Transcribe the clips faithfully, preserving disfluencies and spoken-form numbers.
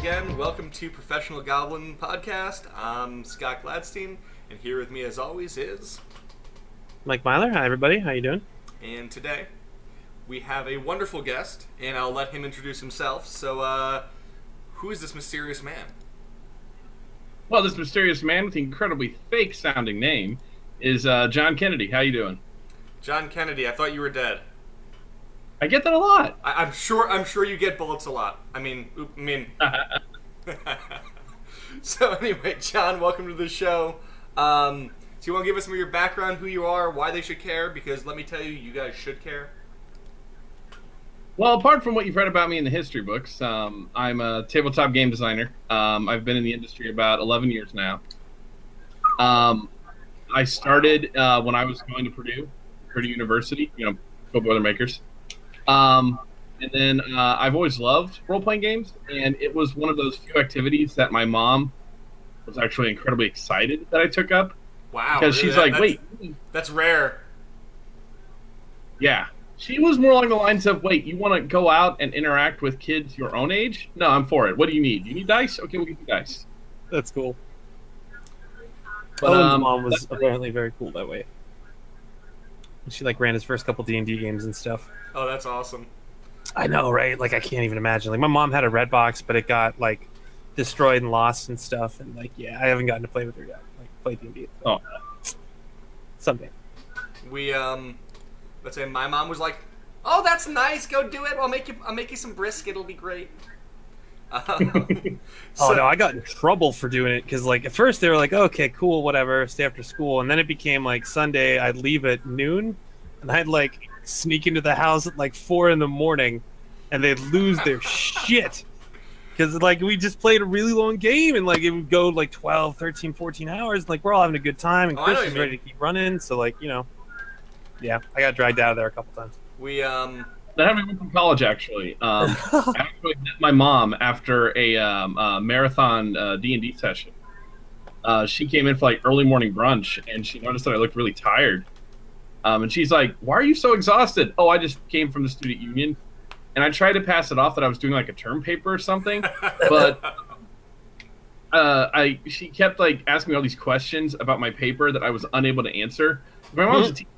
again. Welcome to Professional Goblin Podcast. I'm Scott Gladstein, and here with me, as always, is Mike Myler. Hi, everybody. How you doing? And today we have a wonderful guest, and I'll let him introduce himself. So, uh, who is this mysterious man? Well, this mysterious man with the incredibly fake-sounding name is uh, John Kennedy. How you doing? John Kennedy. I thought you were dead. I get that a lot. I- I'm sure. I'm sure you get bullets a lot. I mean, oop, I mean. So anyway, John, welcome to the show. Um, so you want to give us some of your background, who you are, why they should care? Because let me tell you, you guys should care. Well, apart from what you've read about me in the history books, um, I'm a tabletop game designer. Um, I've been in the industry about eleven years now. Um, I started uh, when I was going to Purdue, Purdue University, you know, go Boilermakers. Um, and then uh, I've always loved role-playing games, and it was one of those few activities that my mom was actually incredibly excited that I took up. Wow. Because really? she's That- like, that's- wait, That's rare. yeah. She was more along the lines of, wait, you want to go out and interact with kids your own age? No, I'm for it. What do you need? You need dice? Okay, we'll get you dice. That's cool. But, Owen's um, mom was that's- apparently very cool that way. She like ran his first couple D and D games and stuff. Oh, that's awesome. I know, right? Like I can't even imagine. Like my mom had a red box, but it got like destroyed and lost and stuff. And like, yeah, I haven't gotten to play with her yet. Like play D and D. Oh. Someday. We um, let's say my mom was like, "Oh, that's nice. Go do it. I'll make you. I'll make you some brisket. It'll be great." Um, Oh so- no, I got in trouble for doing it because like at first they were like, okay, cool, whatever, stay after school, and then it became like Sunday I'd leave at noon, and I'd like sneak into the house at like four in the morning, and they'd lose their shit because like we just played a really long game and like it would go like twelve, thirteen, fourteen hours, and, like we're all having a good time, and Oh, I know Chris what was you ready mean. to keep running, so like you know, yeah, I got dragged out of there a couple times. we um, That happened to me from college, actually. Um, I actually met my mom after a um, uh, marathon uh, D and D session. Uh, she came in for like early morning brunch, and she noticed that I looked really tired. Um, and she's like, "Why are you so exhausted?" "Oh, I just came from the student union." And I tried to pass it off that I was doing like a term paper or something, but uh, I she kept like asking me all these questions about my paper that I was unable to answer. My mom's a teacher,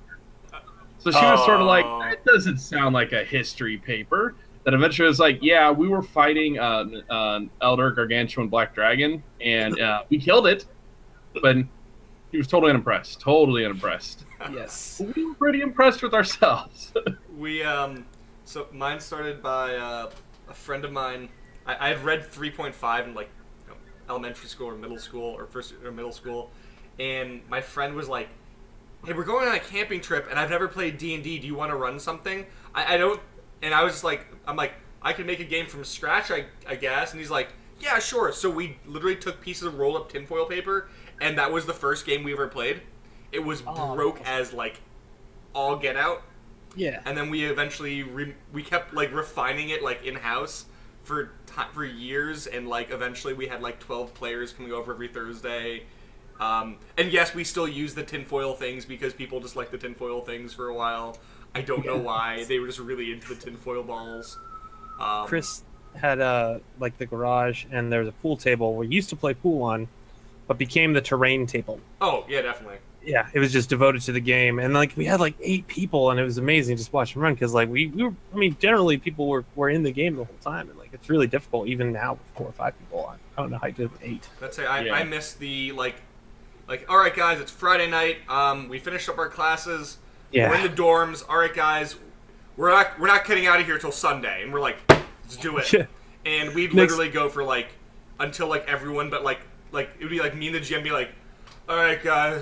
so she was sort of like, Oh. "That doesn't sound like a history paper." That eventually was like, "Yeah, we were fighting uh, uh, Elder Gargantuan Black Dragon, and uh, we killed it." But he was totally unimpressed. Totally unimpressed. Yes. We were pretty impressed with ourselves. we um, so mine started by uh, a friend of mine. I, I had read three point five in like you know, elementary school or middle school or first or middle school, and my friend was like, "Hey, we're going on a camping trip, and I've never played D and D. Do you want to run something?" I, I don't, and I was just like, I'm like, I could make a game from scratch, I, I guess. And he's like, "Yeah, sure." So we literally took pieces of roll up tinfoil paper, and that was the first game we ever played. It was Oh, broke awesome. as like all get out. Yeah. And then we eventually re- we kept like refining it like in house for ti for years, and like eventually we had like twelve players coming over every Thursday. Um, and yes, we still use the tinfoil things because people just like the tinfoil things for a while. I don't know Yeah. why. They were just really into the tinfoil balls. Um, Chris had uh like the garage, and there was a pool table we used to play pool on, but became the terrain table. Oh yeah, definitely. Yeah, it was just devoted to the game, and like we had like eight people, and it was amazing just watching run because like we, we were. I mean, generally people were, were in the game the whole time, and like it's really difficult even now with four or five people. I, I don't know how you did it with eight. Let's say I, Yeah. I miss the like, like all right guys, it's Friday night. Um, we finished up our classes. Yeah, We're in the dorms. All right, guys, we're not we're not getting out of here till Sunday, and we're like, let's do it. Yeah. And we'd Next- literally go for like until like everyone, but like like it would be like me and the G M be like, all right, guys,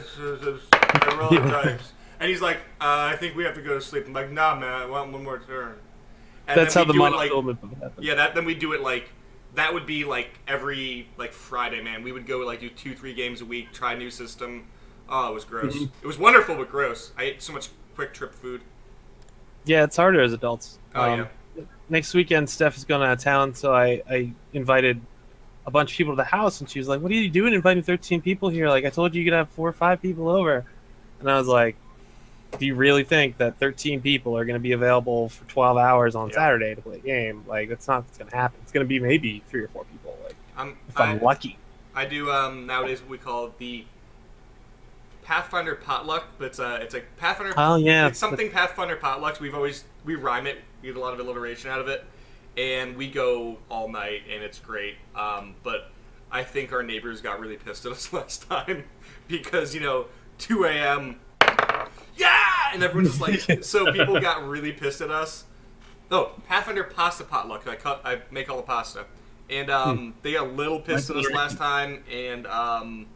I roll the dice. And he's like, uh, I think we have to go to sleep. I'm like, nah, man, I want one more turn. And that's how then the we'd do it, like, monofilament would happen. yeah, that then we do it like that would be like every like Friday, man. We would go like do two, three games a week, try a new system. Oh, it was gross. Mhm. It was wonderful, but gross. I ate so much quick trip food. Yeah, it's harder as adults. Oh Um, Next weekend, Steph is going out of town, so I, I invited a bunch of people to the house, and she was like, "What are you doing inviting thirteen people here? Like, I told you you could have four or five people over." And I was like, "Do you really think that thirteen people are going to be available for twelve hours on Yeah. Saturday to play a game? Like, that's not what's going to happen. It's going to be maybe three or four people. Like, I'm if I'm I, lucky. I do um, nowadays what we call the Pathfinder potluck, but it's a it's a Pathfinder. Oh yeah, It's something Pathfinder potlucks. We've always we rhyme it. We get a lot of alliteration out of it, and we go all night, and it's great. Um, but I think our neighbors got really pissed at us last time because you know two a m yeah, and everyone's just like so people got really pissed at us. Oh, Pathfinder pasta potluck. I cut. I make all the pasta, and um, Hmm. they got a little pissed at us Nice. last time, and um,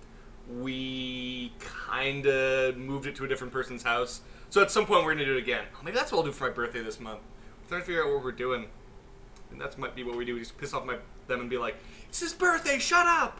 we kind of moved it to a different person's house. So at some point we're gonna do it again. Oh, maybe that's what I'll do for my birthday this month. I'm trying to figure out what we're doing, and that's might be what we do. We just piss off my them and be like, "It's his birthday. Shut up."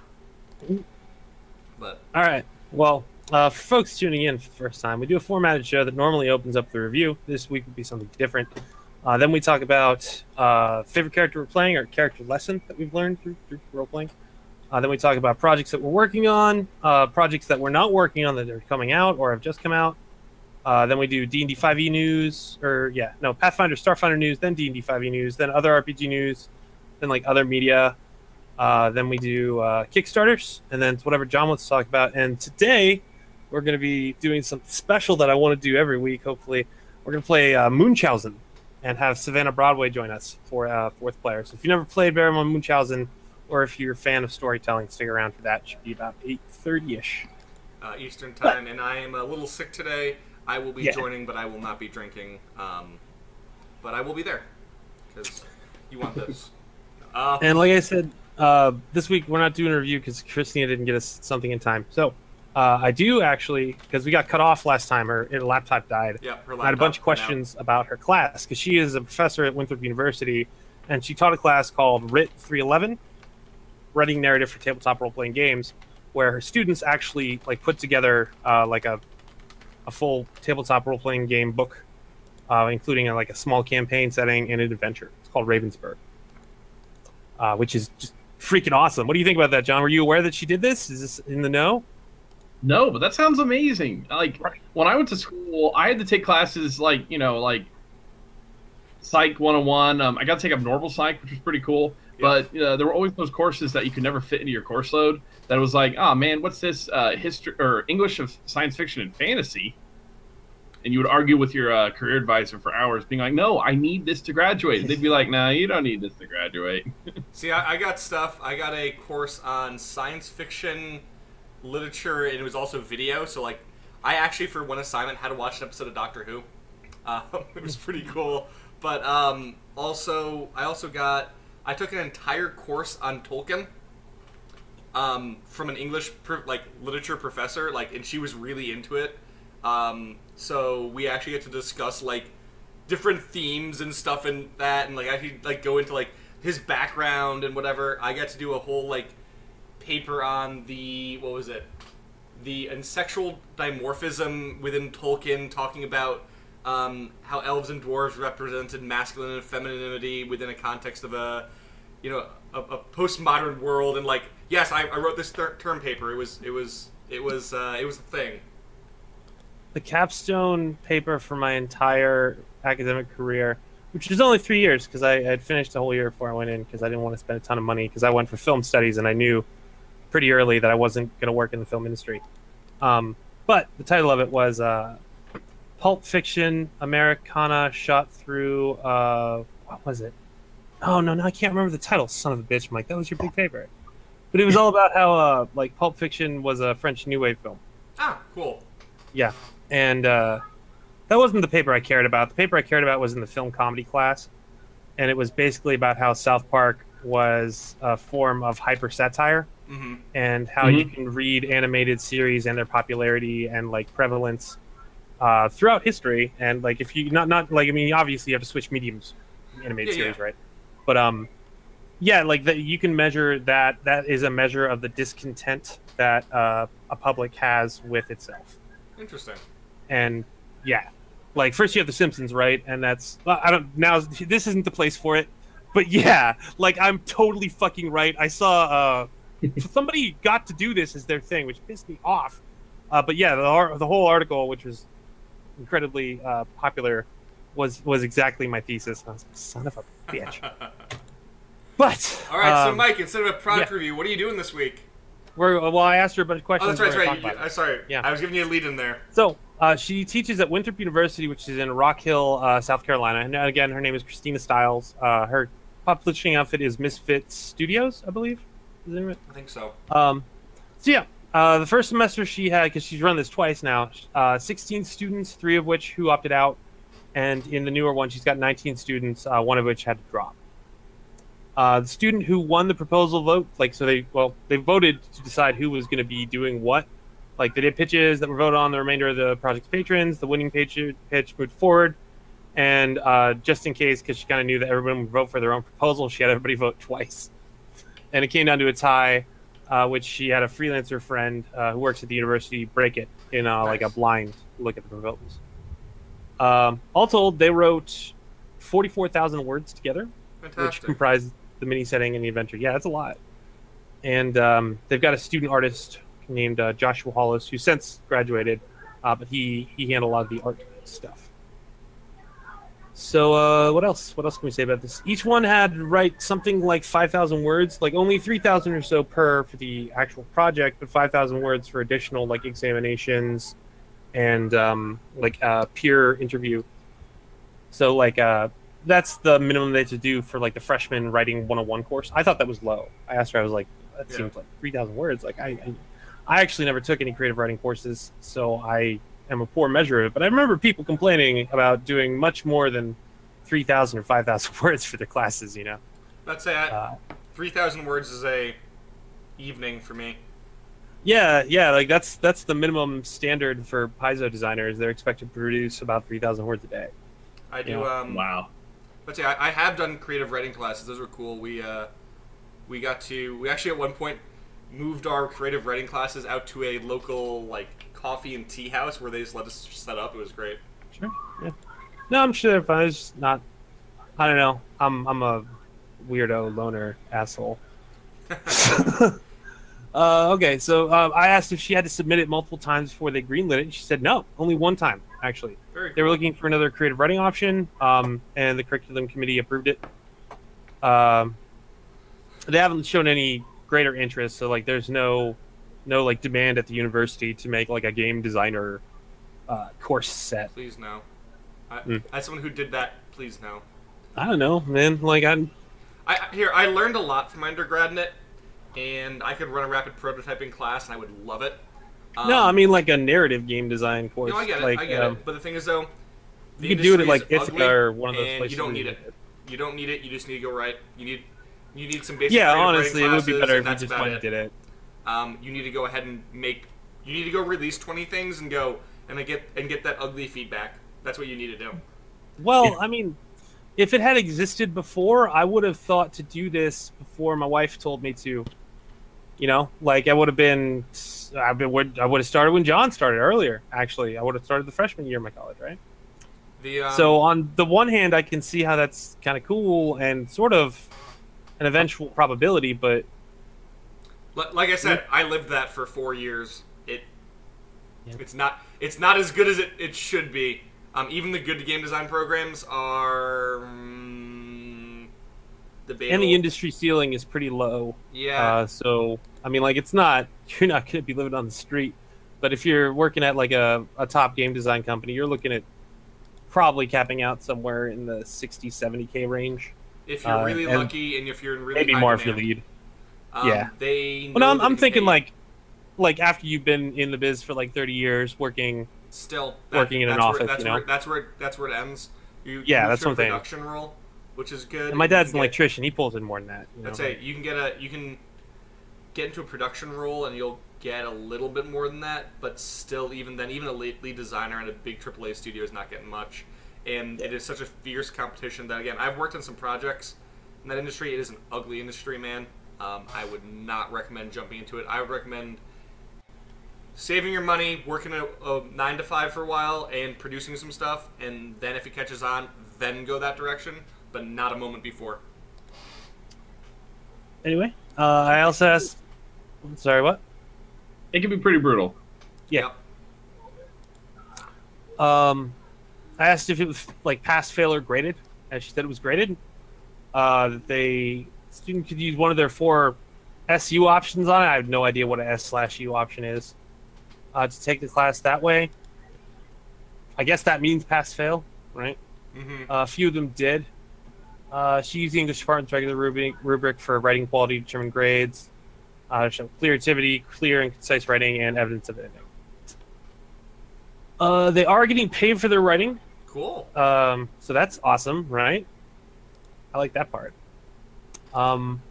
But All right. Well, uh, for folks tuning in for the first time, we do a formatted show that normally opens up the review. This week would be something different. Uh, then we talk about uh, favorite character we're playing or character lesson that we've learned through, through role playing. Uh, then we talk about projects that we're working on, uh, projects that we're not working on that are coming out or have just come out. Uh, then we do D and D five e news, or yeah, no, Pathfinder, Starfinder news, then D and D five e news, then other R P G news, then like other media. Uh, then we do uh, Kickstarters, and then it's whatever John wants to talk about. And today we're going to be doing something special that I want to do every week. Hopefully, we're going to play uh, Munchausen and have Savannah Broadway join us for uh, fourth player. So if you've never played Baron Munchausen, or if you're a fan of storytelling, stick around for that. It should be about eight thirty-ish. uh, Eastern time, and I am a little sick today. I will be Yeah. joining, but I will not be drinking. Um, but I will be there because you want this. Uh, And like I said, uh, this week we're not doing a review because Christina didn't get us something in time. So uh, I do actually, because we got cut off last time, her, her laptop died. yeah, her I had a bunch of laptop went out. questions about her class because she is a professor at Winthrop University, and she taught a class called R I T three eleven, Writing Narrative for Tabletop Role Playing Games, where her students actually like put together uh, like a a full tabletop role playing game book, uh, including a, like a small campaign setting and an adventure. It's called Ravensburg, uh, which is just freaking awesome. What do you think about that, John? Were you aware that she did this? Is this in the know? No, but that sounds amazing. Like Right. when I went to school, I had to take classes like you know like Psych one oh one. Um, I got to take up Normal Psych, which was pretty cool. Yeah. But uh, there were always those courses that you could never fit into your course load. That was like, oh man, what's this uh, history or English of science fiction and fantasy? And you would argue with your uh, career advisor for hours, being like, no, I need this to graduate. And they'd be like, nah, you don't need this to graduate. See, I, I got stuff. I got a course on science fiction literature, and it was also video. So, like, I actually, for one assignment, had to watch an episode of Doctor Who. Um, it was pretty cool. But um, also, I also got, I took an entire course on Tolkien um, from an English, pro- like, literature professor, like, and she was really into it. Um, so we actually get to discuss, like, different themes and stuff and that, and like actually like go into like his background and whatever. I got to do a whole like paper on the what was it, the and sexual dimorphism within Tolkien, talking about um, how elves and dwarves represented masculine and femininity within a context of a you know a, a postmodern world. And like yes, I, I wrote this thir- term paper. It was it was it was uh, it was a thing. The capstone paper for my entire academic career, which was only three years because I had finished the whole year before I went in because I didn't want to spend a ton of money because I went for film studies and I knew pretty early that I wasn't going to work in the film industry. Um, but the title of it was uh, Pulp Fiction Americana shot through, uh, what was it? Oh, no, no, I can't remember the title. Son of a bitch, Mike. That was your big favorite. But it was all about how uh, like Pulp Fiction was a French New Wave film. Ah, cool. Yeah. And uh, that wasn't the paper I cared about. The paper I cared about was in the film comedy class. And it was basically about how South Park was a form of hyper satire Mm-hmm. and how you can read animated series and their popularity and like prevalence uh, throughout history. And like if you not not like I mean obviously you have to switch mediums, animated Yeah, series, yeah. right? But um, yeah, like that you can measure that. That is a measure of the discontent that uh, a public has with itself. Interesting. And yeah, like first you have The Simpsons, right? And that's well, I don't now. This isn't the place for it, but yeah, like I'm totally fucking right. I saw uh, somebody got to do this as their thing, which pissed me off. Uh, but yeah, the ar- the whole article, which was incredibly uh, popular, was was exactly my thesis. And I was like, son of a bitch. But All right, so um, Mike, instead of a product yeah. review, what are you doing this week? we're well, I asked her a bunch of Oh, questions. that's right, we're that's gonna right. talk You, about uh, it. sorry, Yeah. I was giving you a lead in there. So uh, she teaches at Winthrop University, which is in Rock Hill, uh, South Carolina. And again, her name is Christina Stiles. Uh, her publishing outfit is Misfit Studios, I believe. Is that right? I think so. Um, so yeah, uh, the first semester she had, because she's run this twice now, uh, sixteen students, three of which who opted out, and in the newer one, she's got nineteen students, uh, one of which had to drop. Uh, the student who won the proposal vote, like so they well they voted to decide who was going to be doing what. Like they did pitches that were voted on the remainder of the project's patrons. The winning pitch pitch moved forward, and uh, just in case, because she kind of knew that everyone would vote for their own proposal, she had everybody vote twice, and it came down to a tie, uh, which she had a freelancer friend uh, who works at the university break it in uh, like a Nice. blind look at the proposals. Um, all told, they wrote forty-four thousand words together, which Fantastic. comprised the mini setting and the adventure. Yeah, that's a lot. And um, they've got a student artist named uh, Joshua Hollis, who since graduated, uh, but he he handled a lot of the art stuff. So uh, what else? What else can we say about this? Each one had to write something like five thousand words, like only three thousand or so per for the actual project, but five thousand words for additional like examinations and um, like uh, peer interview. So like uh, that's the minimum they had to do for like the freshman writing one oh one course. I thought that was low. I asked her, I was like, that Yeah. seems like three thousand words. Like I, I, I actually never took any creative writing courses, so I am a poor measure of it. But I remember people complaining about doing much more than three thousand or five thousand words for their classes. You know. Let's say I, Uh, three thousand words is a evening for me. yeah, yeah. Like that's that's the minimum standard for Paizo designers. They're expected to produce about three thousand words a day. I do. Yeah. Um, Wow. Let's say I, I have done creative writing classes. Those were cool. We uh, we got to we actually at one point moved our creative writing classes out to a local like coffee and tea house where they just let us set up. It was great. Sure. Yeah. No, I'm sure they're fine. It's just not. I don't know. I'm I'm a weirdo loner asshole. uh, okay, so uh, I asked if she had to submit it multiple times before they greenlit it, and she said no, only one time actually. Very They were cool. looking for another creative writing option, um, and the curriculum committee approved it. Um, they haven't shown any greater interest, so like there's no no like demand at the university to make like a game designer uh, course set. Please no. I, Mm. As someone who did that, please no. I don't know, man. Like I, I here I learned a lot from my undergrad in it, and I could run a rapid prototyping class, and I would love it. Um, no, I mean like a narrative game design course. no, I get it. Like, I get um, it. But the thing is, though, the You can do it at like industry is Ithaca ugly, or one of those and places. you don't where need you- it. You don't need it. You just need to go right. You need you need some basic. Yeah, creative writing honestly, it would be classes, better and if you that's just about went and it. did it. Um, you need to go ahead and make. You need to go release twenty things and go and then get and get that ugly feedback. That's what you need to do. Well, I mean, if it had existed before, I would have thought to do this before my wife told me to. You know, like I would have been, I would I would have started when John started earlier. Actually, I would have started the freshman year of my college, right? The um, So on the one hand, I can see how that's kind of cool and sort of an eventual probability, but li- like I said, I lived that for four years. It Yeah. it's not it's not as good as it, it should be. Um, even the good game design programs are mm, debatable. and the industry ceiling is pretty low. Yeah. Uh, so I mean, like, it's not you're not going to be living on the street, but if you're working at like a, a top game design company, you're looking at probably capping out somewhere in the sixty, seventy k range. if you're uh, really and lucky and if you're in really Maybe high more if you demand, lead. um, yeah. They. Well, no, know I'm, they I'm can thinking pay- like like after you've been in the biz for like thirty years working. still working in an that's office, Where, that's you know? where that's where that's where it ends. You, Yeah, you move that's to a what I'm saying. production role, which is good. And my You dad's can an get- electrician. He pulls in more than that. You know? Let's say you can get a you can get into a production role and you'll get a little bit more than that, but still, even then, even a lead, lead designer at a big triple A studio is not getting much, and it is such a fierce competition that again, I've worked on some projects in that industry. It is an ugly industry, man. Um, I would not recommend jumping into it. I would recommend saving your money, working a, a nine to five for a while, and producing some stuff, and then if it catches on, then go that direction, but not a moment before. Anyway, uh, I also asked. Sorry, what? It can be pretty brutal. Yeah. Yep. Um, I asked if it was like pass, fail, or graded, and she said it was graded. Uh, they student could use one of their four S U options on it. I have no idea what an S slash U option is uh, to take the class that way. I guess that means pass fail, right? Mm-hmm. Uh, a few of them did. Uh, she used the English Department's regular rubric, rubric for writing quality determined grades. Uh, show clear activity, clear and concise writing, and evidence of editing. Uh, they are getting paid for their writing. Cool. Um, so that's awesome, right? I like that part. Um,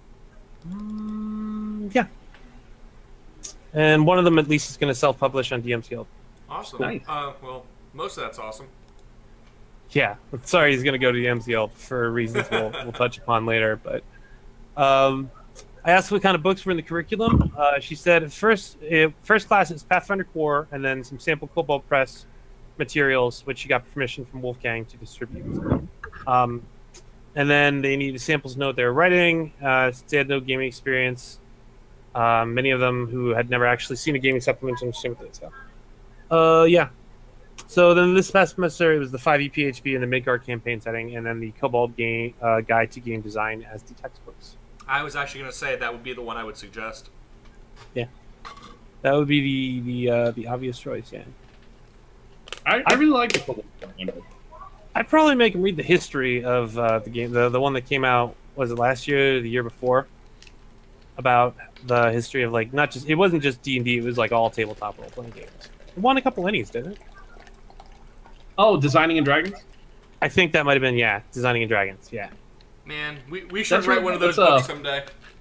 mm, yeah. And one of them at least is going to self-publish on D M's Guild. Awesome. Nice. Uh, well, most of that's awesome. Yeah. Sorry, he's going to go to D M's Guild for reasons we'll, we'll touch upon later. But um, I asked what kind of books were in the curriculum. Uh, she said first, uh, first class is Pathfinder Core, and then some sample Cobalt Press materials, which she got permission from Wolfgang to distribute. Um, and then they needed samples to know what they were writing. Uh, since they had no gaming experience. Um, many of them who had never actually seen a gaming supplement to understand what they said. Uh, yeah. So then this past semester, it was the five E P H B and the Midgard campaign setting, and then the Cobalt game uh, Guide to Game Design as the textbooks. I was actually going to say that would be the one I would suggest. Yeah, that would be the the uh, the obvious choice. Yeah, I, I really like the Cobalt. I'd probably make him read the history of uh, the game, the the one that came out, was it last year, or the year before, about the history of like not just it wasn't just D and D, it was like all tabletop role playing games. It won a couple Ennies, didn't it? Oh, Designing and Dragons? I think that might have been, yeah, Designing and Dragons, yeah. Man, we, we should That's write right, one of those that's, uh, books someday.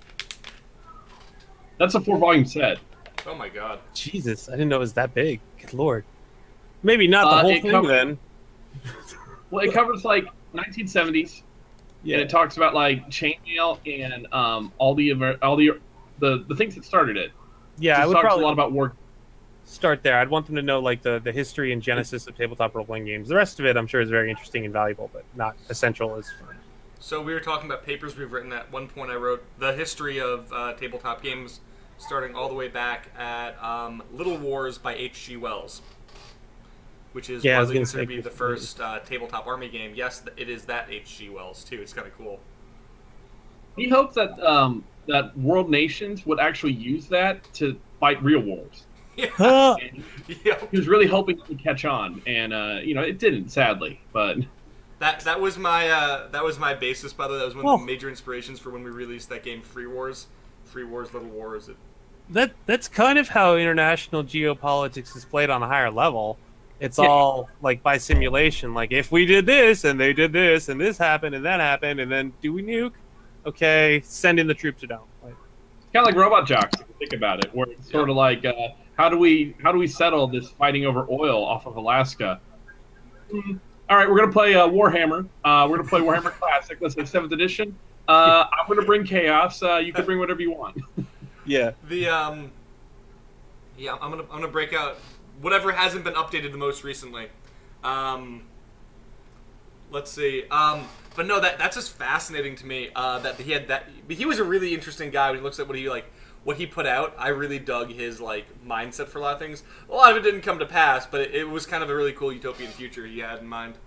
That's a four volume set. Oh my god. Jesus, I didn't know it was that big. Good lord. Maybe not the Uh, whole it thing covers- then. Well, it covers like nineteen seventies, Yeah. and it talks about like chainmail and um, all the Amer- all the the the things that started it. Yeah, It I would talks probably a lot about work. start there. I'd want them to know like the, the history and genesis of tabletop role playing games. The rest of it, I'm sure, is very interesting and valuable, but not essential as fun. So we were talking about papers we've written. At one point I wrote the history of uh, tabletop games, starting all the way back at um, Little Wars by H G Wells, which is Yeah, I was widely gonna considered to say- be the first uh, tabletop army game. Yes, th- it is that H G Wells, too. It's kind of cool. He hoped that um, that world nations would actually use that to fight real wars. Huh. And Yeah. he was really hoping it would catch on, and uh, you know it didn't, sadly. But That that was my uh, that was my basis, by the way. That was one Well- of the major inspirations for when we released that game, Free Wars. Free Wars, Little Wars. It, That that's kind of how international geopolitics is played on a higher level. It's Yeah. all like by simulation. Like if we did this and they did this and this happened and that happened and then do we nuke? Okay, send in the troops or don't. Like, it's kind of like Robot Jocks, if you think about it, where it's sort of like uh, how do we how do we settle this fighting over oil off of Alaska? Hmm. All right, we're gonna play uh, Warhammer. Uh, we're gonna play Warhammer Classic. Let's say seventh edition. Uh, I'm gonna bring chaos. Uh, you can bring whatever you want. yeah. the um, yeah, I'm gonna I'm gonna break out whatever hasn't been updated the most recently. Um, let's see. Um, but no, that that's just fascinating to me. Uh, that he had that. He was a really interesting guy when he looks at what he like. What he put out, I really dug his like mindset for a lot of things. A lot of it didn't come to pass, but it, it was kind of a really cool utopian future he had in mind.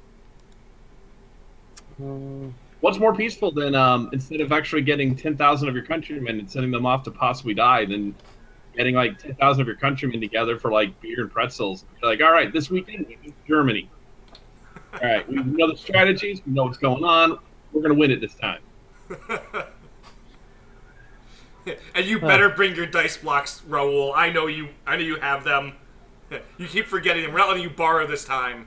Mm, What's more peaceful than um, instead of actually getting ten thousand of your countrymen and sending them off to possibly die, than getting like ten thousand of your countrymen together for like beer and pretzels? You're like, all right, this weekend we do Germany. All right, we know the strategies, we know what's going on. We're gonna win it this time. And you better bring your dice blocks, Raul. I know you. I know you have them. You keep forgetting them. We're not letting you borrow this time.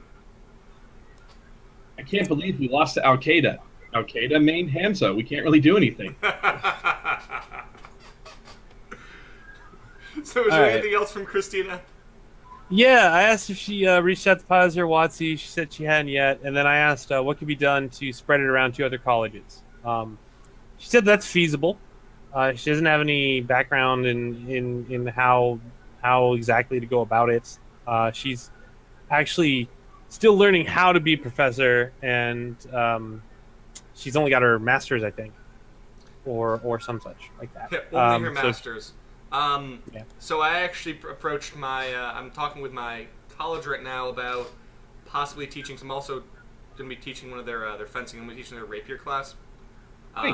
I can't believe we lost to Al Qaeda. Al Qaeda mained Hamza. We can't really do anything. So, is All there right. anything else from Christina? Yeah, I asked if she uh, reached out to Pfizer or WotC. She said she hadn't yet. And then I asked uh, what could be done to spread it around to other colleges. Um, she said that's feasible. Uh, she doesn't have any background in, in, in how how exactly to go about it. Uh, she's actually still learning how to be a professor, and um, she's only got her master's, I think, or or some such like that. Yeah, only Um, her so- masters. Um, Yeah. So I actually pr- approached my. Uh, I'm talking with my college right now about possibly teaching. Some also going to be teaching one of their uh, their fencing. I'm going to be teaching their rapier class. Um, Nice.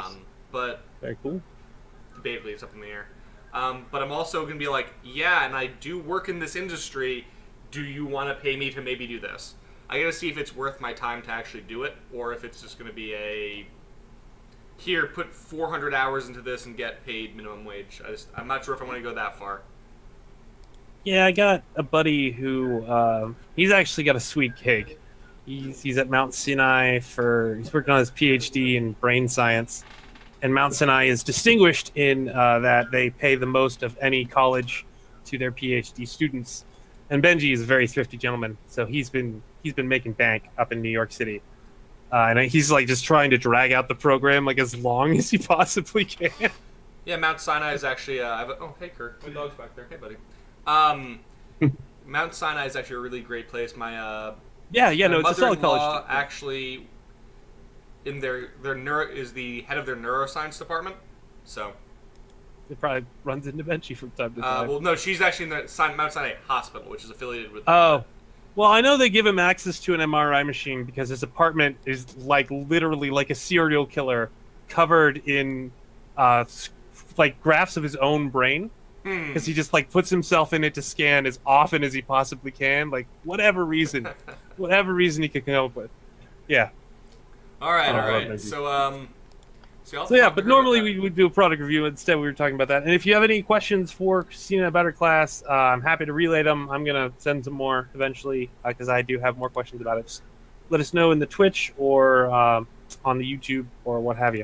but Very cool. debatably it's up in the air. Um, but I'm also going to be like, yeah, and I do work in this industry. Do you want to pay me to maybe do this? I got to see if it's worth my time to actually do it, or if it's just going to be a here, put four hundred hours into this and get paid minimum wage. I just, I'm not sure if I want to go that far. Yeah, I got a buddy who uh, he's actually got a sweet gig. He's he's at Mount Sinai for he's working on his PhD in brain science, and Mount Sinai is distinguished in uh, that they pay the most of any college to their PhD students. And Benji is a very thrifty gentleman, so he's been he's been making bank up in New York City, uh, and he's like just trying to drag out the program like as long as he possibly can. Yeah, Mount Sinai is actually. Uh, I have a, oh, hey, Kirk, my dog's back there. Hey, buddy. Um, Mount Sinai is actually a really great place. My uh, Yeah, yeah, my no, it's a solid mother-in-law college. actually in their their neuro is the head of their neuroscience department. So, It probably runs into Benji from time to uh, time. well, no, she's actually in the Sin- Mount Sinai Hospital, which is affiliated with. Oh, well, I know they give him access to an M R I machine because his apartment is like literally like a serial killer, covered in uh, s- like graphs of his own brain. Hmm. Because he just like puts himself in it to scan as often as he possibly can, like whatever reason, whatever reason he could come up with. Yeah. All right, Oh, all I love right. Benji. So, um, so, I'll So yeah, talk to but her about normally that. we would do a product review. Instead, we were talking about that. And if you have any questions for Christina about her class, uh, I'm happy to relay them. I'm gonna send some more eventually because I do have more questions about it. Just let us know in the Twitch or um, on the YouTube or what have you.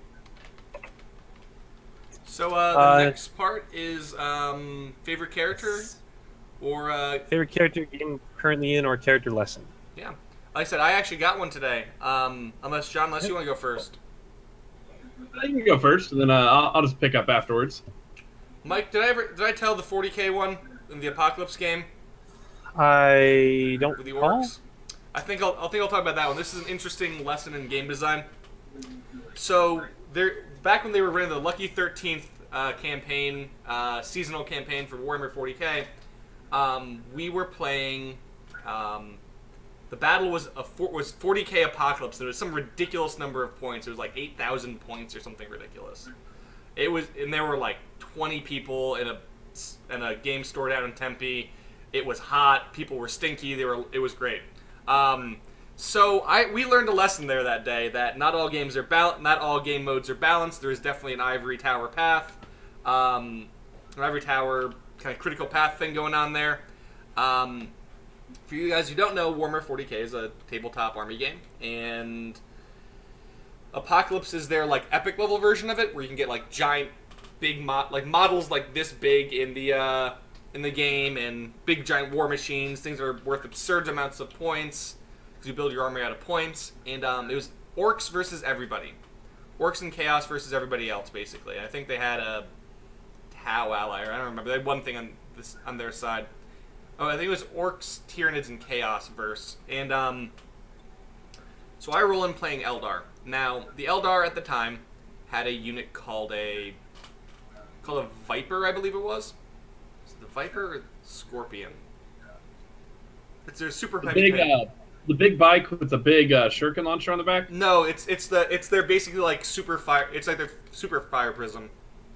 So uh, the Uh, next part is um, favorite character, or uh, Favorite character game currently in or character lesson. yeah. Like I said, I actually got one today. Um, unless John, unless you want to go first. You can go first, and then uh, I'll, I'll just pick up afterwards. Mike, did I ever did I tell the forty K one in the Apocalypse game I don't with the recall. orcs? I think I'll I think I'll talk about that one. This is an interesting lesson in game design. So there, back when they were running the Lucky thirteenth uh, campaign, uh, seasonal campaign for Warhammer forty K, um, we were playing. Um, the battle was a for, was forty K Apocalypse. There was some ridiculous number of points. It was like eight thousand points or something ridiculous. It was, and there were like twenty people in a in a game store down in Tempe. It was hot. People were stinky. They were. It was great. Um, so I we learned a lesson there that day that not all games are bal- not all game modes are balanced. There is definitely an ivory tower path, um, an ivory tower kind of critical path thing going on there. Um, for you guys who don't know, Warhammer forty K is a tabletop army game, and Apocalypse is their like epic level version of it, where you can get like giant, big mo- like models like this big in the uh, in the game, and big giant war machines. Things that are worth absurd amounts of points because you build your army out of points. And um, it was orcs versus everybody, orcs and chaos versus everybody else basically. And I think they had a Tau ally, or I don't remember. They had one thing on this on their side. Oh, I think it was orcs, Tyranids, and chaos verse. And um, so I roll in playing Eldar. Now, the Eldar at the time had a unit called a called a Viper, I believe it was. Was it the Viper or Scorpion? It's their super The heavy big, tank. uh, the big bike with the big uh, shuriken launcher on the back. No, it's it's the it's their basically like super fire. It's like their super fire prism.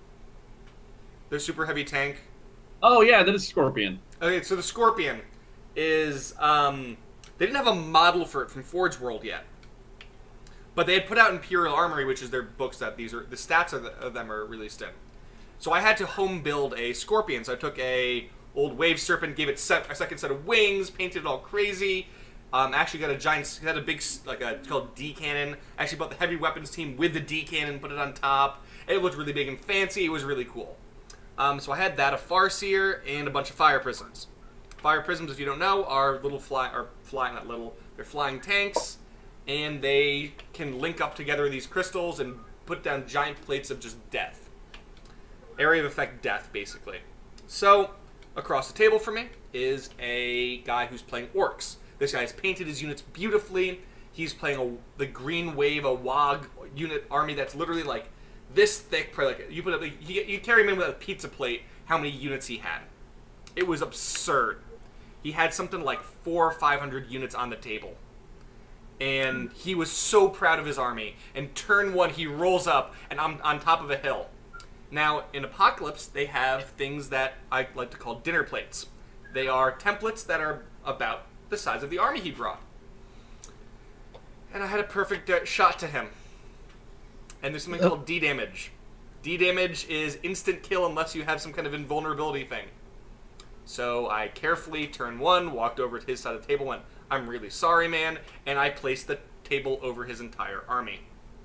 Their super heavy tank. Oh yeah, that is Scorpion. Okay, so the Scorpion is um, they didn't have a model for it from Forge World yet, but they had put out Imperial Armory, which is their books that these are the stats of, the, of them are released in. So I had to home build a Scorpion. So I took a old Wave Serpent, gave it set, a second set of wings, painted it all crazy. Um, actually got a giant, had a big like a it's called D cannon. Actually bought the heavy weapons team with the D cannon, put it on top. It looked really big and fancy. It was really cool. Um, so I had that, a Farseer, and a bunch of Fire Prisms. Fire Prisms, if you don't know, are little fly, are flying, not little, they're flying tanks, and they can link up together these crystals and put down giant plates of just death. Area of effect death, basically. So, across the table from me is a guy who's playing orcs. This guy has painted his units beautifully. He's playing a, the Green Wave, a WOG unit army that's literally like this thick, probably like you put up, like, you, you carry him in with a pizza plate. How many units he had? It was absurd. He had something like four or five hundred units on the table, And he was so proud of his army. And turn one, he rolls up, and I'm on top of a hill. Now, in Apocalypse, they have things that I like to call dinner plates. They are templates that are about the size of the army he brought. And I had a perfect uh, shot to him. And there's something Oh. called D-damage. D-damage is instant kill unless you have some kind of invulnerability thing. So I carefully turned one, walked over to his side of the table, went, "I'm really sorry, man," and I placed the table over his entire army.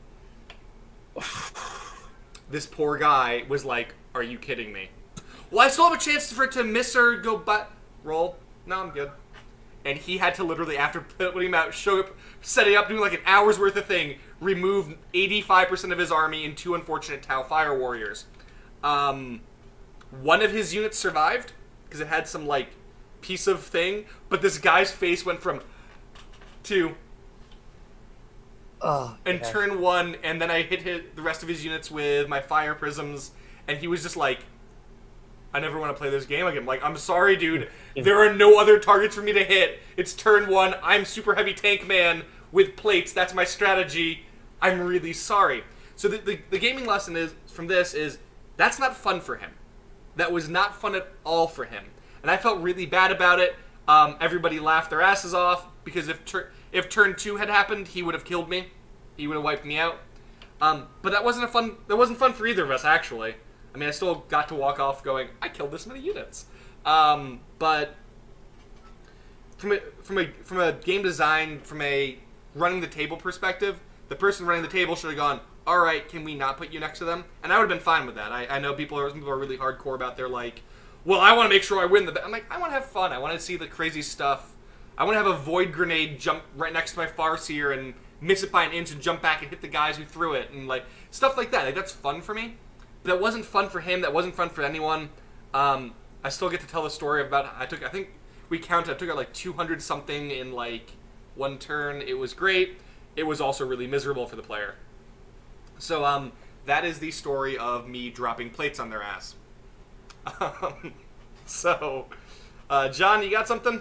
This poor guy was like, "Are you kidding me?" "Well, I still have a chance for it to miss or go but roll. No, I'm good." And he had to literally, after putting him out, show up, setting up, doing like an hour's worth of thing, remove eighty-five percent of his army and two unfortunate Tau Fire Warriors. Um, one of his units survived, because it had some, like, piece of thing, but this guy's face went from to Oh, and gosh. turn one, and then I hit his, the rest of his units with my fire prisms, and he was just like, "I never want to play this game again." Like, "I'm sorry, dude. There are no other targets for me to hit. It's turn one. I'm super heavy tank man with plates. That's my strategy. I'm really sorry." So the, the, the gaming lesson is from this is that's not fun for him. That was not fun at all for him. And I felt really bad about it. Um, everybody laughed their asses off because if tur- if turn two had happened, he would have killed me. He would have wiped me out. Um, but that wasn't a fun. That wasn't fun for either of us, actually. I mean, I still got to walk off going, "I killed this many units." Um, but from a from a from a game design, from a running the table perspective, the person running the table should have gone, "All right, can we not put you next to them?" And I would have been fine with that. I, I know people are some people are really hardcore about their like, "Well, I want to make sure I win the." Ba-. I'm like, I want to have fun. I want to see the crazy stuff. I want to have a void grenade jump right next to my Farseer and miss it by an inch and jump back and hit the guys who threw it and like stuff like that. Like that's fun for me. But that wasn't fun for him. That wasn't fun for anyone. Um, I still get to tell the story about I took. I think we counted. I took out like two hundred something in like one turn. It was great. It was also really miserable for the player. So um, that is the story of me dropping plates on their ass. Um, so, uh, John, you got something?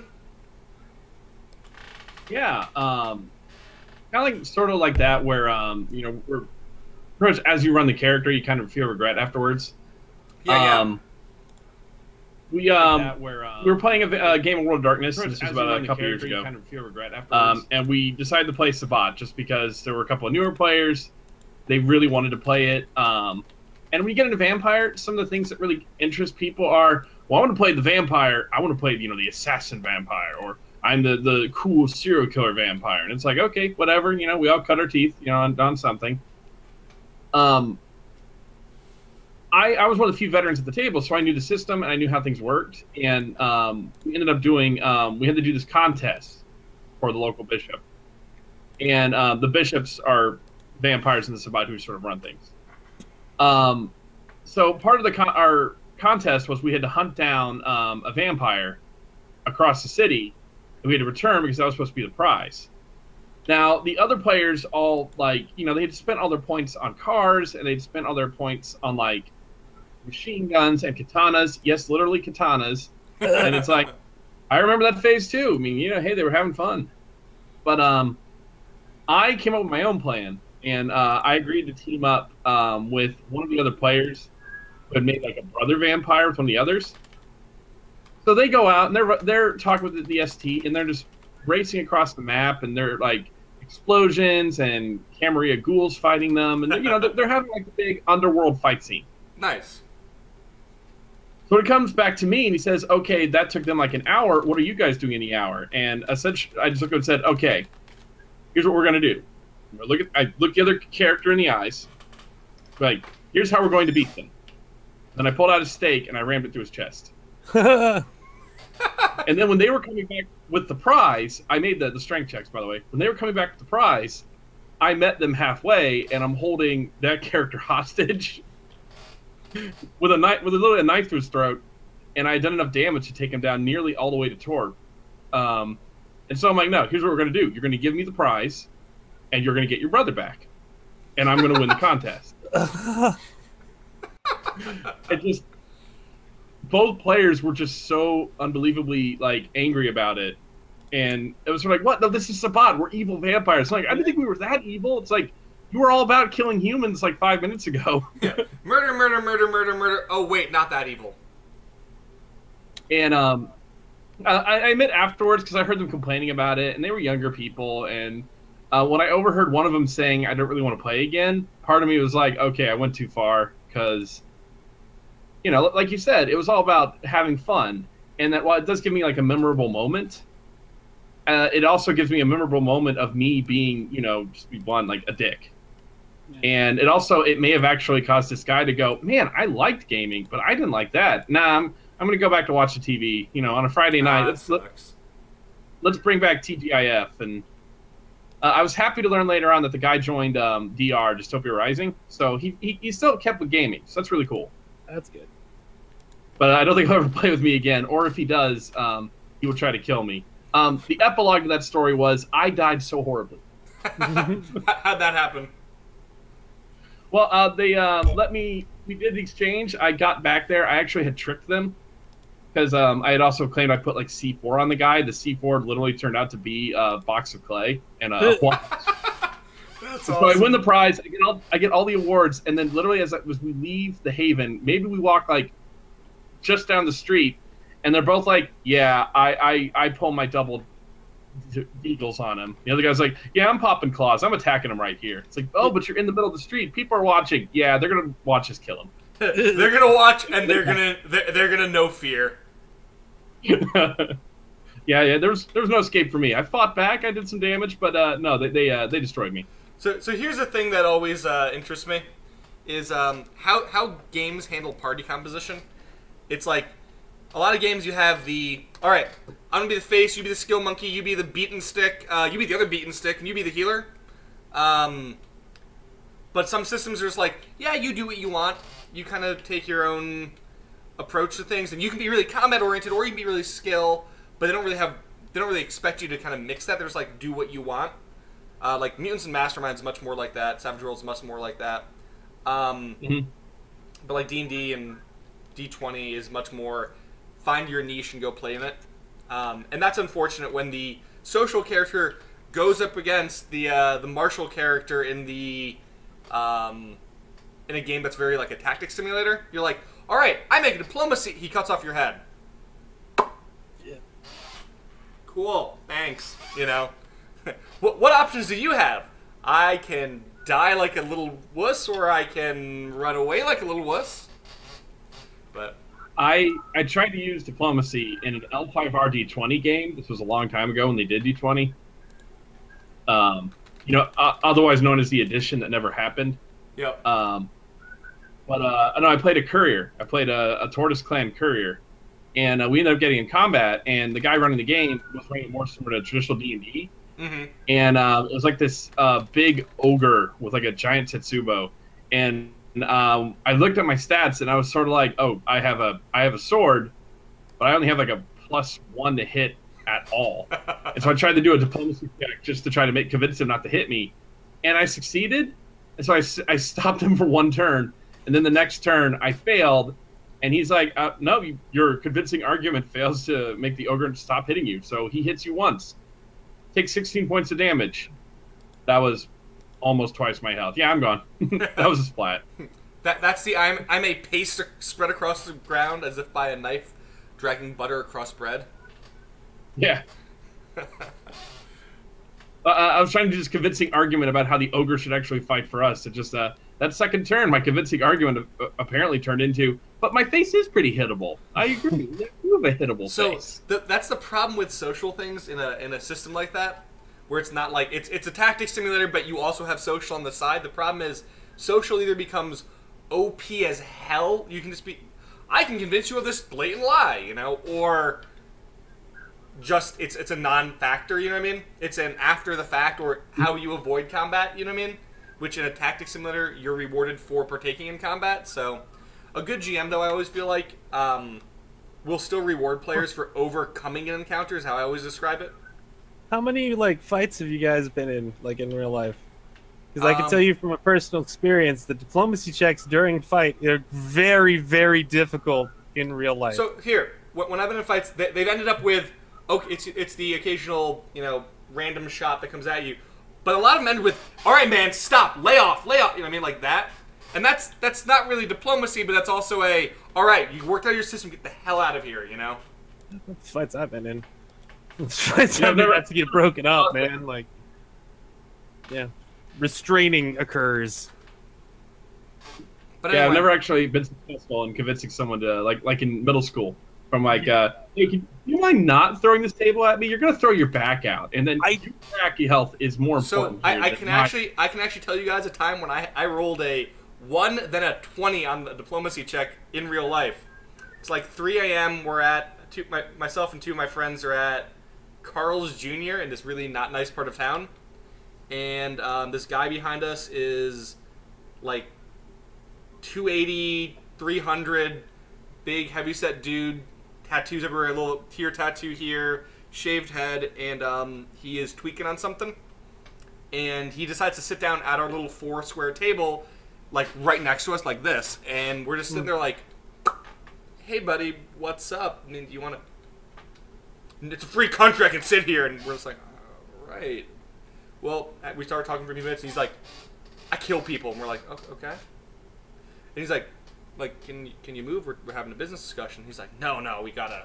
Yeah, um, kind of like sort of like that, where um, you know, we're pretty much as you run the character, you kind of feel regret afterwards. Yeah, yeah. Um, we um, That where, um, we were playing a, a game of World of Darkness. pretty This much was as you about run a the couple years character, you ago. kind of feel regret afterwards. Um, and we decided to play Sabat just because there were a couple of newer players. They really wanted to play it. Um, and when you get into Vampire, some of the things that really interest people are, well, I want to play the Vampire. I want to play, you know, the Assassin Vampire, or I'm the, the cool serial killer vampire. And it's like, okay, whatever. You know, we all cut our teeth, you know, on, on something. Um, I, I was one of the few veterans at the table, so I knew the system and I knew how things worked. And um, we ended up doing, um, we had to do this contest for the local bishop. And uh, the bishops are vampires in the Sabat who sort of run things. Um, so part of the con- our contest was we had to hunt down um, a vampire across the city, and we had to return because that was supposed to be the prize. Now, the other players all, like, you know, they had spent all their points on cars, and they'd spent all their points on, like, machine guns and katanas. Yes, literally katanas. And it's like, I remember that phase too. I mean, you know, hey, they were having fun. But um, I came up with my own plan, and uh, I agreed to team up um, with one of the other players who had made, like, a brother vampire with one of the others. So they go out, and they're they're talking with the, the S T, and they're just racing across the map, and they're, like, explosions and Camarilla ghouls fighting them, and, you know, they're, they're having, like, a big underworld fight scene. Nice. So it comes back to me, and he says, okay, that took them like an hour. What are you guys doing in the hour? And essentially, I just looked and said, okay, here's what we're going to do. I'm gonna look at, I look the other character in the eyes. Like, here's how we're going to beat them. Then I pulled out a stake, and I rammed it through his chest. And then when they were coming back with the prize, I made the, the strength checks, by the way. When they were coming back with the prize, I met them halfway, and I'm holding that character hostage with a knife, with a little a knife through his throat, and I had done enough damage to take him down nearly all the way to Torb. Um, and so I'm like, no, here's what we're going to do. You're going to give me the prize, and you're going to get your brother back, and I'm going to win the contest. It just, both players were just so unbelievably, like, angry about it And it was sort of like, what? No, this is Sabat. We're evil vampires. I'm like, I didn't think we were that evil. It's like, you were all about killing humans like five minutes ago. Yeah. Murder, murder, murder, murder, murder. Oh, wait, not that evil. And um, I, I admit afterwards, because I heard them complaining about it, and they were younger people, and uh, when I overheard one of them saying, I don't really want to play again, part of me was like, okay, I went too far, because, you know, like you said, it was all about having fun. And that while it does give me like a memorable moment, uh, it also gives me a memorable moment of me being, you know, just be blunt, like a dick. Yeah. And it also, it may have actually caused this guy to go, man, I liked gaming, but I didn't like that. Nah, I'm, I'm going to go back to watch the T V, you know, on a Friday night. Ah, let's, let, let's bring back T G I F. And uh, I was happy to learn later on that the guy joined um, D R, Dystopia Rising. So he, he, he still kept with gaming. So that's really cool. That's good. But I don't think he'll ever play with me again. Or if he does, um, he will try to kill me. Um, the epilogue to that story was I died so horribly. How'd that happen? Well, uh, they uh, let me. We did the exchange. I got back there. I actually had tricked them because um, I had also claimed I put like C four on the guy. The C four literally turned out to be a box of clay and a. That's so awesome. I win the prize. I get all. I get all the awards, and then literally as, as we leave the Haven, maybe we walk like just down the street, and they're both like, "Yeah, I I, I pull my double eagles on him." The other guy's like, yeah, I'm popping claws. I'm attacking him right here. It's like, oh, but you're in the middle of the street. People are watching. Yeah, they're gonna watch us kill him. They're gonna watch, and they're gonna they're, they're gonna know fear. yeah, yeah. There was there was no escape for me. I fought back. I did some damage, but uh, no, they they uh, they destroyed me. So so here's the thing that always uh, interests me, is um, how how games handle party composition. It's like, a lot of games you have the, all right, I'm going to be the face, you be the skill monkey, you be the beaten stick, uh, you be the other beaten stick, and you be the healer. Um, but some systems are just like, yeah, you do what you want. You kind of take your own approach to things, and you can be really combat-oriented, or you can be really skill, but they don't really have, they don't really expect you to kind of mix that. They're just like, do what you want. Uh, like, Mutants and Masterminds much more like that. Savage Worlds much more like that. Um, mm-hmm. But like D and D and D twenty is much more find your niche and go play in it. Um, and that's unfortunate when the social character goes up against the uh, the martial character in the um, in a game that's very like a tactics simulator. You're like, all right, I make a diplomacy. He cuts off your head. Yeah. Cool. Thanks. You know, what what options do you have? I can die like a little wuss, or I can run away like a little wuss. But I I tried to use diplomacy in an L five R D twenty game. This was a long time ago when they did D twenty. Um, you know, uh, otherwise known as the edition that never happened. Yep. Um, but uh, no, I played a courier. I played a, a Tortoise Clan courier, and uh, we ended up getting in combat. And the guy running the game was running more similar to traditional D and D. Mm-hmm. And uh, it was like this uh, big ogre with like a giant Tetsubo, and um, I looked at my stats and I was sort of like, oh, I have a I have a sword, but I only have like a plus one to hit at all. And so I tried to do a diplomacy check just to try to make convince him not to hit me, and I succeeded. And so I, I stopped him for one turn, and then the next turn I failed, and he's like, uh, no, you, your convincing argument fails to make the ogre stop hitting you. So he hits you once. Take sixteen points of damage. That was almost twice my health. Yeah, I'm gone. That was a splat. That that's the I'm I'm a paste spread across the ground as if by a knife, dragging butter across bread. Yeah. uh, I was trying to do this convincing argument about how the ogre should actually fight for us. It just uh, that second turn, my convincing argument uh, apparently turned into, but my face is pretty hittable. I agree. You have a hittable so face. So that's the problem with social things in a in a system like that, where it's not like it's it's a tactics simulator, but you also have social on the side. The problem is social either becomes O P as hell. You can just be, I can convince you of this blatant lie, you know, or just it's it's a non-factor. You know what I mean? It's an after the fact or how you avoid combat. You know what I mean? Which in a tactics simulator, you're rewarded for partaking in combat. So a good G M, though, I always feel like, um, will still reward players for overcoming an encounter, is how I always describe it. How many like fights have you guys been in, like in real life? Because I can Um, tell you from a personal experience, the diplomacy checks during fight are very, very difficult in real life. So here, wh- when I've been in fights, they, they've ended up with okay, it's it's the occasional, you know, random shot that comes at you. But a lot of them end with, all right, man, stop, lay off, lay off. You know what I mean? Like that. And that's that's not really diplomacy, but that's also a, all right, you worked out your system, get the hell out of here, you know? That's fights I've been in. That's fights Yeah, I've been never- had to get broken up, man. Like, yeah. Restraining occurs. But Yeah, anyway, I've never actually been successful in convincing someone to like like in middle school from like uh hey, can you mind not throwing this table at me? You're gonna throw your back out, and then I- your back health is more So important. I, here I than can my- actually I can actually tell you guys a time when I I rolled a one then a twenty on the diplomacy check in real life. It's like three a m. We're at two, my, myself and two of my friends are at Carl's Junior in this really not nice part of town, and um, this guy behind us is like two eighty, three hundred, big heavyset dude, tattoos everywhere, a little tear tattoo here, shaved head, and um, he is tweaking on something. And he decides to sit down at our little four square table, like right next to us, like this. And we're just sitting there, like, "Hey, buddy, what's up? I mean, do you want to? It's a free country. I can sit here." And we're just like, "All right." Well, we started talking for a few minutes, and he's like, "I kill people," and we're like, "Oh, okay." And he's like, "Like, can you, can you move? We're, we're having a business discussion." He's like, "No, no, we gotta.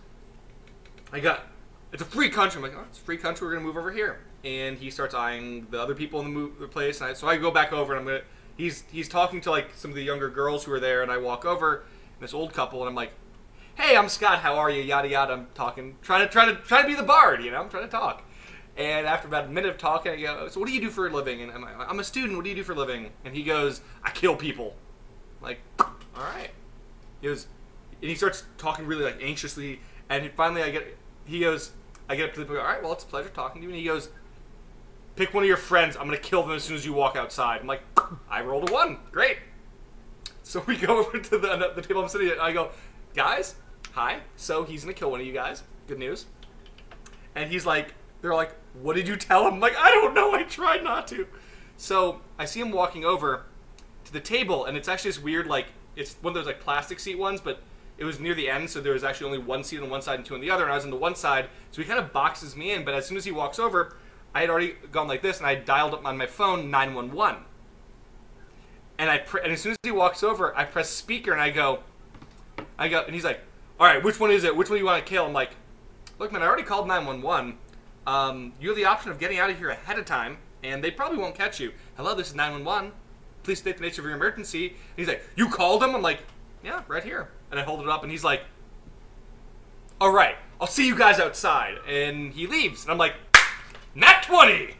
I got. It's a free country." I'm like, "Oh, it's a free country. We're gonna move over here." And he starts eyeing the other people in the, move, the place, and I, so I go back over, and I'm gonna. He's he's talking to like some of the younger girls who are there, and I walk over, and this old couple, and I'm like, "Hey, I'm Scott. How are you?" Yada yada. I'm talking, trying to trying to trying to be the bard, you know. I'm trying to talk. And after about a minute of talking, I go, "So what do you do for a living?" And I'm like, "I'm a student. What do you do for a living?" And he goes, "I kill people." I'm like, all right. He goes, and he starts talking really like anxiously, and finally I get, he goes, I get up to the point, all right, well, it's a pleasure talking to you. And he goes, "Pick one of your friends. I'm gonna kill them as soon as you walk outside." I'm like, I rolled a one. Great. So we go over to the the table I'm sitting at, and I go, "Guys, hi. So he's gonna kill one of you guys. Good news." And he's like, they're like, "What did you tell him?" I'm like, "I don't know. I tried not to." So I see him walking over to the table, and it's actually this weird, like, it's one of those like plastic seat ones, but it was near the end, so there was actually only one seat on one side and two on the other, and I was on the one side, so he kind of boxes me in. But as soon as he walks over, I had already gone like this, and I dialed up on my phone nine one one. And I pre- and as soon as he walks over, I press speaker, and I go, I go, and he's like, "All right, which one is it? Which one do you want to kill?" I'm like, "Look, man, I already called nine one one. Um, you have the option of getting out of here ahead of time, and they probably won't catch you. Hello, this is nine one one. Please state the nature of your emergency." And he's like, "You called him?" I'm like, "Yeah, right here." And I hold it up, and he's like, "All right, I'll see you guys outside." And he leaves, and I'm like, nat twenty!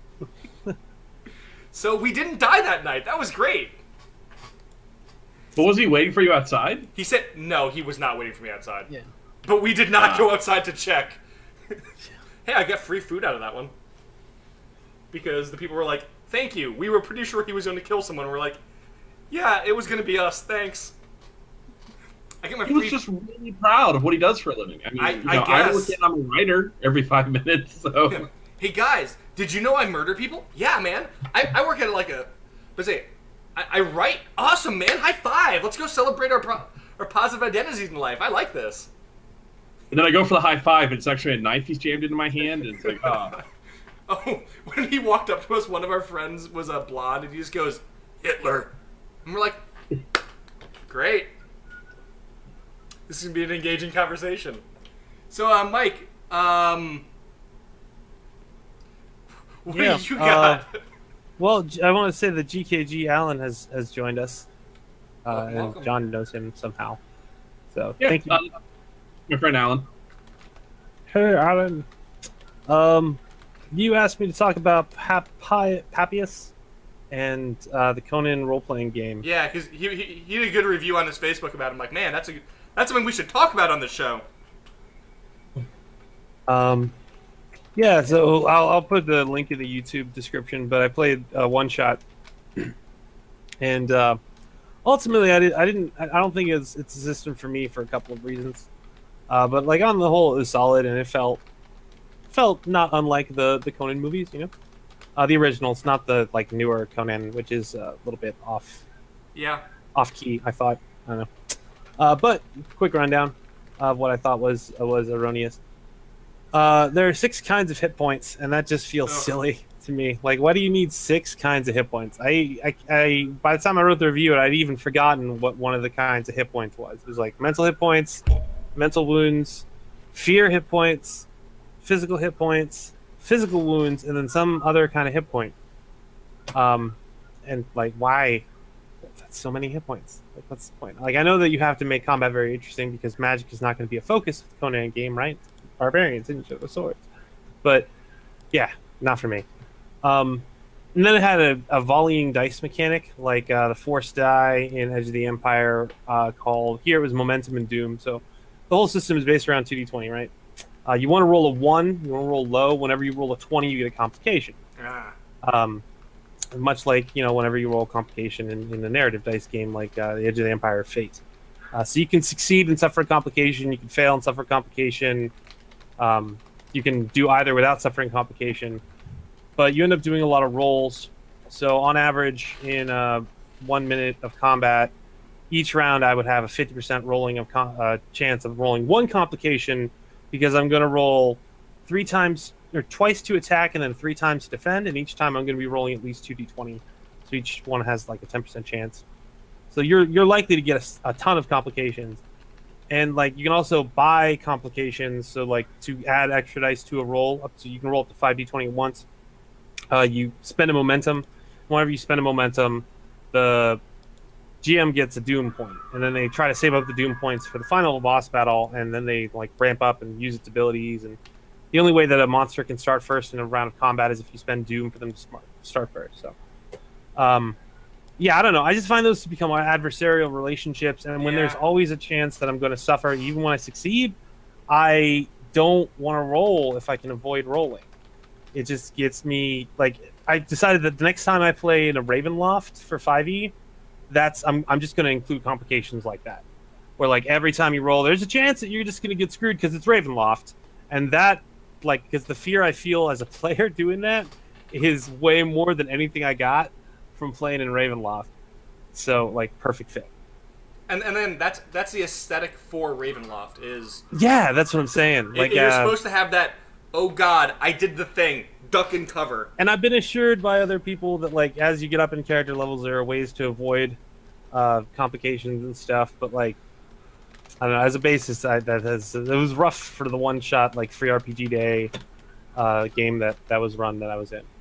So we didn't die that night. That was great. But was he waiting for you outside? He said, no, he was not waiting for me outside. Yeah. But we did not Ah. go outside to check. Hey, I got free food out of that one. Because the people were like, "Thank you. We were pretty sure he was going to kill someone." We're like, "Yeah, it was going to be us. Thanks." I get my He free was just really proud of what he does for a living. I mean, I- you I know, I, guess. work in, I'm a writer every five minutes, so Hey guys, did you know I murder people? Yeah, man. I, I work at like a, let's say, I, I write. Awesome, man. High five. Let's go celebrate our pro, our positive identities in life. I like this. and then I go for the high five, and it's actually a knife he's jammed into my hand, and it's like, oh, Oh, when he walked up to us, one of our friends was a blonde, and he just goes, "Hitler," and we're like, "Great. This is gonna be an engaging conversation." So, uh, Mike, um, what Yeah, do you got? Well, J- I want to say that G K G Allen has, has joined us. Uh, Welcome, and welcome. John knows him somehow. So, yeah. thank you. Uh, my friend Alan. Hey, Alan. Um, you asked me to talk about Pap- Pi- Papias and uh, the Conan role-playing game. Yeah, because he, he he did a good review on his Facebook about it. I'm like, man, that's a that's something we should talk about on the show. Um, yeah, so I'll, I'll put the link in the YouTube description, but I played uh, one shot, and uh, ultimately I, did, I didn't, I don't think it's, it's a system for me for a couple of reasons. Uh, but like on the whole, it was solid, and it felt felt not unlike the, the Conan movies, you know? Uh, the originals, not the like newer Conan, which is a little bit off Yeah. off key, I thought. I don't know. Uh, but quick rundown of what I thought was was erroneous. Uh, there are six kinds of hit points, and that just feels Ugh. silly to me. Like, why do you need six kinds of hit points? I, I, I, by the time I wrote the review, I'd even forgotten what one of the kinds of hit points was. It was like mental hit points, mental wounds, fear hit points, physical hit points, physical wounds, and then some other kind of hit point. Um, and like, why? That's so many hit points. Like, what's the point? Like, I know that you have to make combat very interesting because magic is not going to be a focus of the Conan game, right? Barbarians and shit with swords, but yeah, not for me. Um, and then it had a, a volleying dice mechanic, like uh, the force die in Edge of the Empire, uh, called here it was Momentum and Doom. So the whole system is based around two d twenty, right? Uh, you want to roll a one, you want to roll low. Whenever you roll a twenty, you get a complication. Ah. Um, much like, you know, whenever you roll a complication in, in a narrative dice game like uh, the Edge of the Empire or Fate. Uh, so you can succeed and suffer a complication, you can fail and suffer a complication. Um, you can do either without suffering complication, but you end up doing a lot of rolls. So on average, in uh, one minute of combat, each round I would have a fifty percent rolling of com- uh, chance of rolling one complication because I'm going to roll three times or twice to attack and then three times to defend, and each time I'm going to be rolling at least two d twenty. So each one has like a ten percent chance. So you're you're likely to get a, a ton of complications. And like you can also buy complications, so like to add extra dice to a roll, up to you can roll up to five d twenty at once. Uh, you spend a momentum. Whenever you spend a momentum, the G M gets a doom point, and then they try to save up the doom points for the final boss battle, and then they like ramp up and use its abilities. And the only way that a monster can start first in a round of combat is if you spend doom for them to smart, start first. So, um, yeah, I don't know. I just find those to become adversarial relationships, and when Yeah. there's always a chance that I'm going to suffer, even when I succeed, I don't want to roll if I can avoid rolling. It just gets me like I decided that the next time I play in a Ravenloft for five E, that's I'm I'm just going to include complications like that, where like every time you roll, there's a chance that you're just going to get screwed because it's Ravenloft, and that like because the fear I feel as a player doing that is way more than anything I got from playing in Ravenloft. So like perfect fit. And and then that's that's the aesthetic for Ravenloft is Yeah, that's what I'm saying. Like you're uh, supposed to have that. Oh God, I did the thing. Duck and cover. and I've been assured by other people that like as you get up in character levels, there are ways to avoid uh, complications and stuff. But like I don't know, as a basis, I, that has it was rough for the one shot like free R P G day uh, game that that was run that I was in.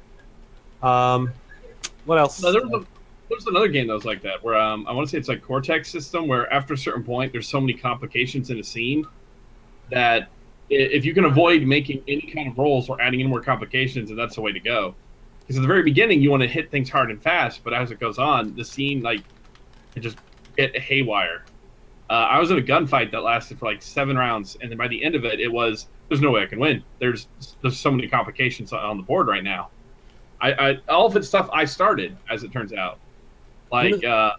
Um, what else? No, there was, a, there was another game that was like that, where um, I want to say it's like Cortex system, where after a certain point, there's so many complications in a scene that i- if you can avoid making any kind of rolls or adding any more complications, then that's the way to go. Because at the very beginning, you want to hit things hard and fast, but as it goes on, the scene like it just get haywire. Uh, I was in a gunfight that lasted for like seven rounds, and then by the end of it, it was there's no way I can win. There's there's so many complications on the board right now. I, I all of it's stuff I started, as it turns out. Like, uh,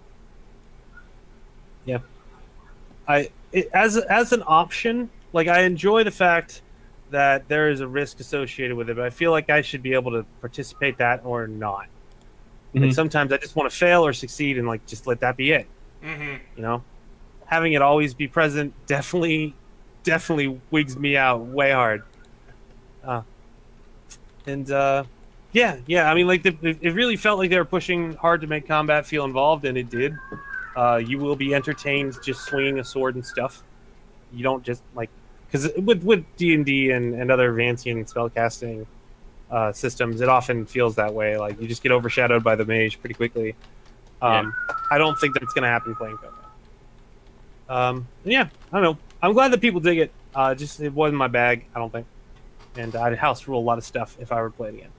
Yeah, I it, as as an option, like I enjoy the fact that there is a risk associated with it, but I feel like I should be able to participate that or not. Like Mhm. sometimes I just want to fail or succeed and like just let that be it. Mm-hmm. You know, having it always be present definitely definitely wigs me out way hard. Uh, and uh, yeah, yeah. I mean, like the, it it really felt like they were pushing hard to make combat feel involved, and it did. Uh, you will be entertained just swinging a sword and stuff. You don't just like because with with D and D and and other Vancian spellcasting uh, systems, it often feels that way. Like you just get overshadowed by the mage pretty quickly. Um, I don't think that it's going to happen playing combat. Um, and yeah, I don't know. I'm glad that people dig it. Uh, just it wasn't my bag, I don't think, and I'd house rule a lot of stuff if I were to play it again.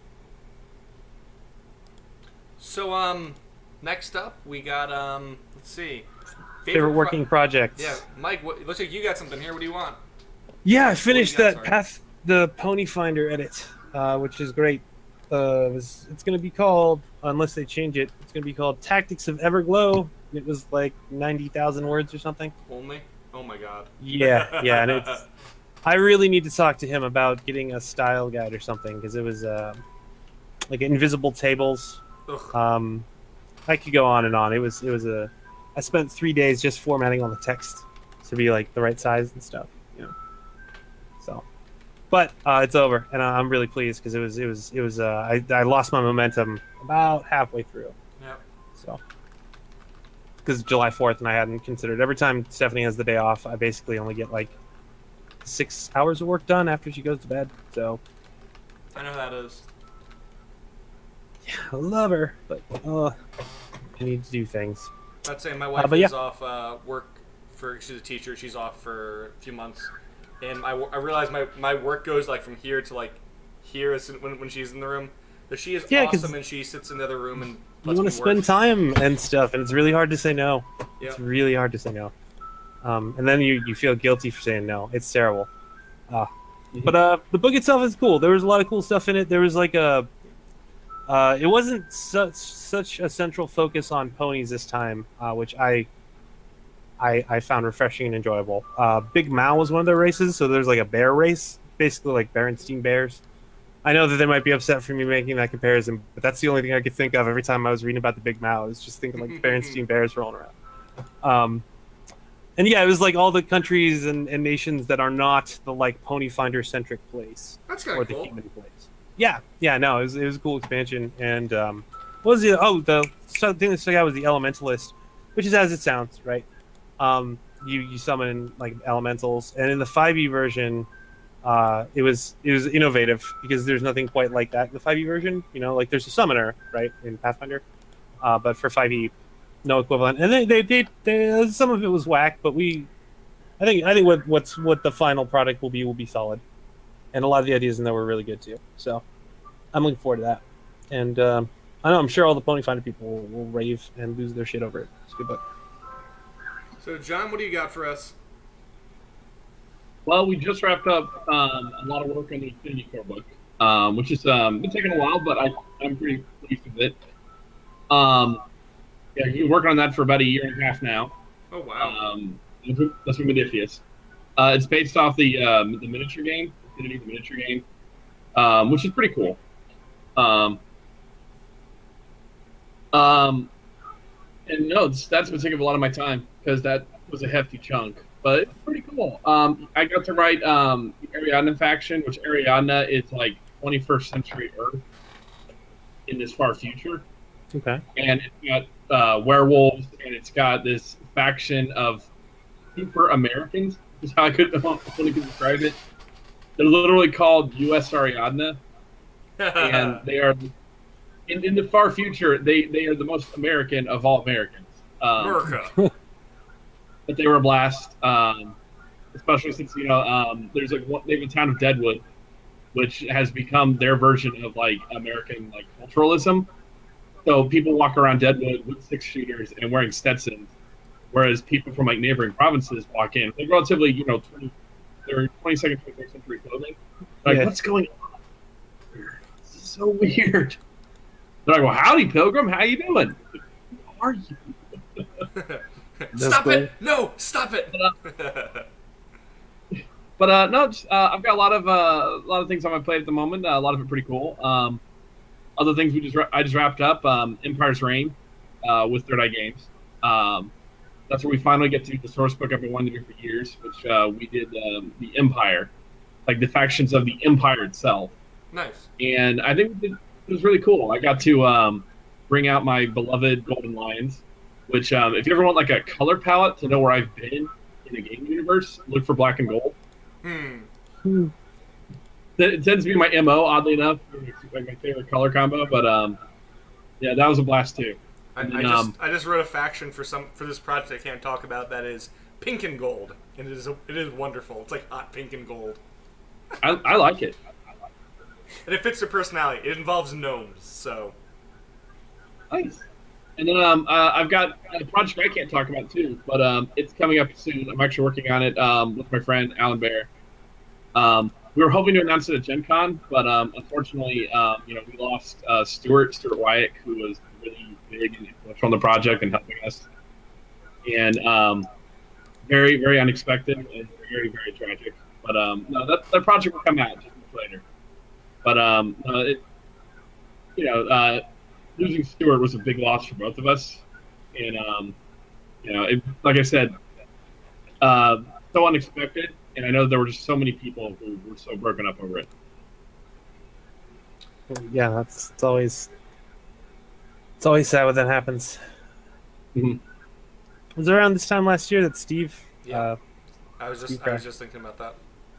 So um, next up we got um, let's see, Favorite pro- working projects. Yeah, Mike. What, looks like you got something here. What do you want? Yeah, I finished got, that sorry? Path the Pony Finder edit, uh, which is great. Uh, it was, it's going to be called, unless they change it, it's going to be called Tactics of Everglow. It was like ninety thousand words or something. Only? Oh my God. Yeah, yeah, and it's. I really need to talk to him about getting a style guide or something because it was uh, like invisible tables. Ugh. Um, I could go on and on. It was it was a. I spent three days just formatting all the text to be like the right size and stuff. You know. So, But uh, it's over, and I- I'm really pleased because it was it was it was. Uh, I I lost my momentum about halfway through. Yep. So because July fourth, and I hadn't considered. Every time Stephanie has the day off, I basically only get like six hours of work done after she goes to bed. So I know how that is. I love her, but uh, I need to do things. I'd say my wife but is yeah. off uh, work for. She's a teacher. She's off for a few months, and I, I realize my, my work goes like from here to like here as soon- when when she's in the room. But she is Yeah, 'cause awesome, and she sits in the other room and You lets want me to spend work. time and stuff, and it's really hard to say no. Yep. It's really hard to say no. Um, and then you, you feel guilty for saying no. It's terrible. Uh, but uh, the book itself is cool. There was a lot of cool stuff in it. There was like a, uh, it wasn't such such a central focus on ponies this time, uh, which I, I I found refreshing and enjoyable. Uh, Big Mao was one of their races, so there's like a bear race, basically like Berenstein bears. I know that they might be upset for me making that comparison, but that's the only thing I could think of every time I was reading about the Big Mao. I was just thinking like Berenstein bears rolling around. Um, and yeah, it was like all the countries and, and nations that are not the like Pony Finder centric place That's kind or of the cool. human place. Yeah, yeah, no, it was it was a cool expansion. And um, what was it? Oh, the so- thing that stuck out was the Elementalist, which is as it sounds, right? Um, you you summon like elementals, and in the five E version. Uh, it was it was innovative because there's nothing quite like that in the five E version. You know, like there's a summoner right in Pathfinder, uh, but for five E, no equivalent. And they they, they they some of it was whack, but we, I think I think what what's what the final product will be will be solid, and a lot of the ideas in there were really good too. So I'm looking forward to that. And um, I know I'm sure all the Pony Finder people will, will rave and lose their shit over it. It's a good book. So, John, what do you got for us? Well, we just wrapped up um, a lot of work on the Infinity Core book, um, which has um, been taking a while, but I, I'm pretty pleased with it. Um, yeah, we've been working on that for about a year and a half now. Oh, wow. Um, that's from Modiphius. Uh, it's based off the um, the miniature game, Infinity, the miniature game, um, which is pretty cool. Um, um, and no, that's, that's been taking up a lot of my time because that was a hefty chunk. But it's pretty cool. Um, I got to write um, the Ariadne faction, which Ariadne is like twenty-first century Earth in this far future. Okay. And it's got uh, werewolves, and it's got this faction of super Americans, is how I could, I could describe it. They're literally called U S Ariadne, and they are, in, in the far future, they, they are the most American of all Americans. Um, America. But they were a blast, um, especially since, you know, um, there's like one, they have a town of Deadwood, which has become their version of like American like culturalism. So people walk around Deadwood with six shooters and wearing Stetsons, whereas people from like neighboring provinces walk in with relatively, you know, twenty, they're twenty-second, twenty-third century clothing. Like, Yeah. what's going on? This is so weird. They're like, well, howdy, Pilgrim. How you doing? Who are you? Stop cool. it! No, stop it! But uh, no, just, uh, I've got a lot of uh, a lot of things on my plate at the moment. Uh, a lot of it pretty cool. Um, other things we just ra- I just wrapped up um, Empire's Reign uh, with Third Eye Games. Um, that's where we finally get to the source book I've been wanting to do for years, which uh, we did um, the Empire, like the factions of the Empire itself. Nice. And I think it was really cool. I got to um, bring out my beloved Golden Lions, which um, if you ever want like a color palette to know where I've been in the game universe, look for Black and Gold. Hmm. Hmm. It tends to be my M O, oddly enough, like my favorite color combo. But um, yeah, that was a blast too. I, And I then, just um, I just wrote a faction for some for this project I can't talk about that is pink and gold, and it is a, it is wonderful. It's like hot pink and gold, I, I like it. and it fits their personality. It involves gnomes, so Nice. And then um, uh, I've got a project I can't talk about too, but um, it's coming up soon. I'm actually working on it um, with my friend Alan Bear. Um, we were hoping to announce it at Gen Con, but um, unfortunately, um, you know, we lost uh, Stuart, Stuart Wyatt, who was really big and influential on the project and helping us. And um, very, very unexpected and very, very tragic. But um, no, that, that project will come out just later. But um, uh, it, you know, uh, losing Stuart was a big loss for both of us. And um, you know, it, like I said, uh, so unexpected. and I know there were just so many people who were so broken up over it. Yeah, that's it's always it's always sad when that happens. Mhm. Was it around this time last year that Steve? Yeah. Uh, I was just Steve I was Crack- just thinking about that.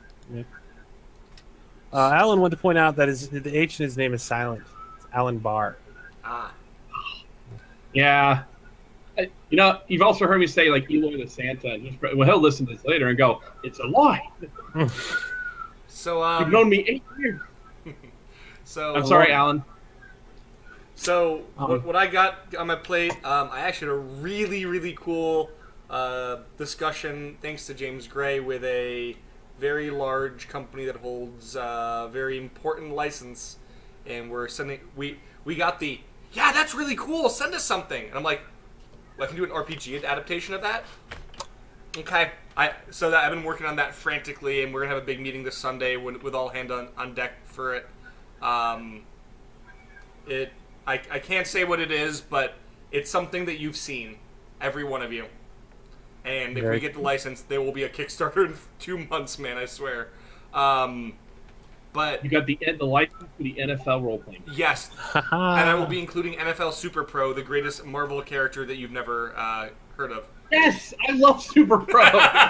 uh, Alan wanted to point out that his the H in his name is silent. It's Alan Barr. Ah. Yeah. I- You know, you've also heard me say like Eloy the Santa. And just, well, he'll listen to this later and go, "It's a lie. So You've um. known me eight years." So I'm sorry, Alan. So Um, what, what I got on my plate, um, I actually had a really really cool uh, discussion thanks to James Gray with a very large company that holds a very important license, and we're sending we we got the yeah that's really cool, send us something, and I'm like, well, I can do an R P G adaptation of that. Okay, I so that I've been working on that frantically, and we're gonna have a big meeting this Sunday with, with all hand on, on deck for it. Um, it I, I can't say what it is, but it's something that you've seen, every one of you. And if Very we get the license, there will be a Kickstarter in two months, man, I swear. Um, but You got the the license for the N F L role playing. yes, and I will be including N F L Super Pro, the greatest Marvel character that you've never uh, heard of. Yes, I love Super Pro.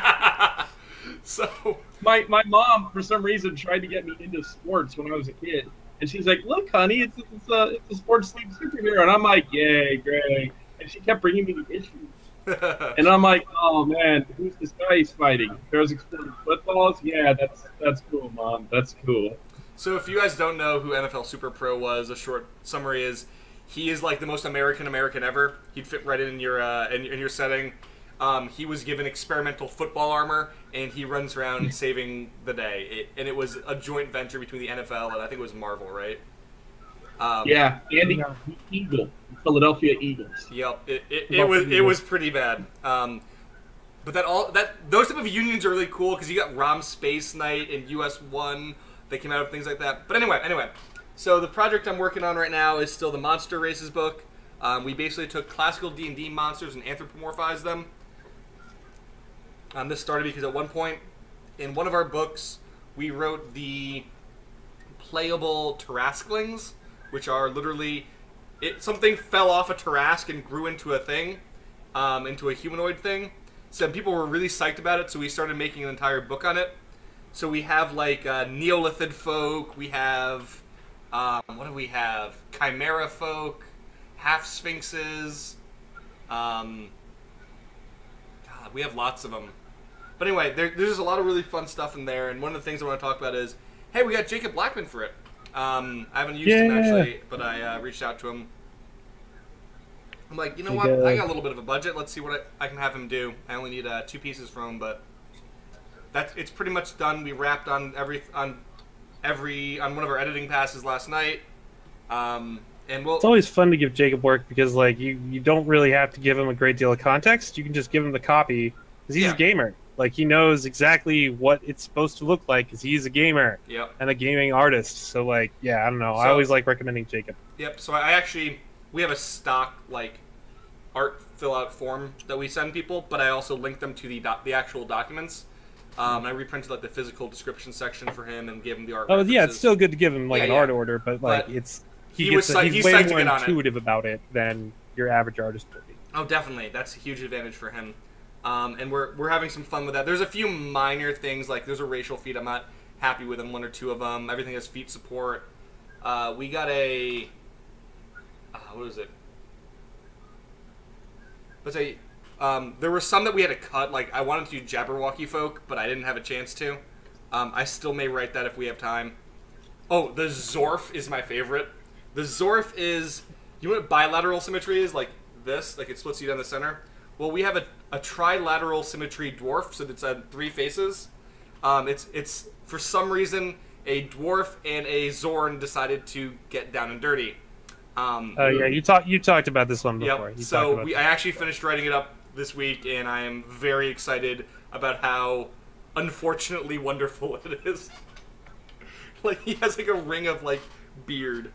So my my mom, for some reason, tried to get me into sports when I was a kid, and she's like, "Look, honey, it's it's a it's a sports league superhero," and I'm like, "Yay, great!" And she kept bringing me the issues, and I'm like, "Oh man, who's this guy he's fighting? There's exploding footballs. Yeah, that's that's cool, mom. That's cool." So if you guys don't know who N F L Super Pro was, a short summary is he is like the most American American ever. He'd fit right in your uh, in, in your setting. Um, he was given experimental football armor, and he runs around saving the day. It, and it was a joint venture between the N F L and I think it was Marvel, right? Um, Yeah, and the Eagle, Philadelphia Eagles. Yep. It, it, it was it was pretty bad. Um, but that all that those type of unions are really cool because you got ROM Space Knight and U S one. They came out with things like that. But anyway, anyway. So the project I'm working on right now is still the Monster Races book. Um, we basically took classical D and D monsters and anthropomorphized them. Um, this started because at one point in one of our books, we wrote the playable Tarasklings, which are literally it. Something fell off a Tarask and grew into a thing, um, into a humanoid thing. Some people were really psyched about it, so we started making an entire book on it. So we have like uh, Neolithid folk, we have um, what do we have? Chimera folk, half sphinxes. Um, God, we have lots of them. But anyway, there, there's just a lot of really fun stuff in there, and one of the things I want to talk about is, hey, we got Jacob Blackman for it. Um, I haven't used him Yeah. actually, but I uh, reached out to him. I'm like, you know what? Jacob. I got a little bit of a budget. Let's see what I, I can have him do. I only need uh, two pieces from him, but that's it's pretty much done. We wrapped on every on every on one of our editing passes last night, um, and we'll It's always fun to give Jacob work because like you, you don't really have to give him a great deal of context. You can just give him the copy because he's Yeah. a gamer. Like he knows exactly what it's supposed to look like because he's a gamer Yep. and a gaming artist. So like, yeah, I don't know. I So- always like recommending Jacob. Yep. So I actually we have a stock like art fill out form that we send people, but I also link them to the doc, the actual documents. Um, and I reprinted like the physical description section for him and gave him the art. Oh yeah, it's references. still good to give him like Yeah, an yeah. art order, but like But it's he he, was gets psy- he's he's way psyched to more get on it. intuitive about it than your average artist would be. Oh, definitely. That's a huge advantage for him. Um, and we're we're having some fun with that. There's a few minor things like there's a racial feat I'm not happy with in one or two of them. Everything has feat support. Uh, we got a uh, what is it? Let's say um, there were some that we had to cut. Like I wanted to do Jabberwocky folk, but I didn't have a chance to. Um, I still may write that if we have time. Oh, the Zorf is my favorite. The Zorf is you know what bilateral symmetry is like this, like it splits you down the center. Well, we have a, a trilateral symmetry dwarf, so it's uh, three faces. Um, it's it's for some reason a dwarf and a Zorn decided to get down and dirty. Um, Oh yeah, you talked you talked about this one before. Yep. You talked So about we, I actually finished writing it up this week, and I am very excited about how unfortunately wonderful it is. Like he has like a ring of like beard.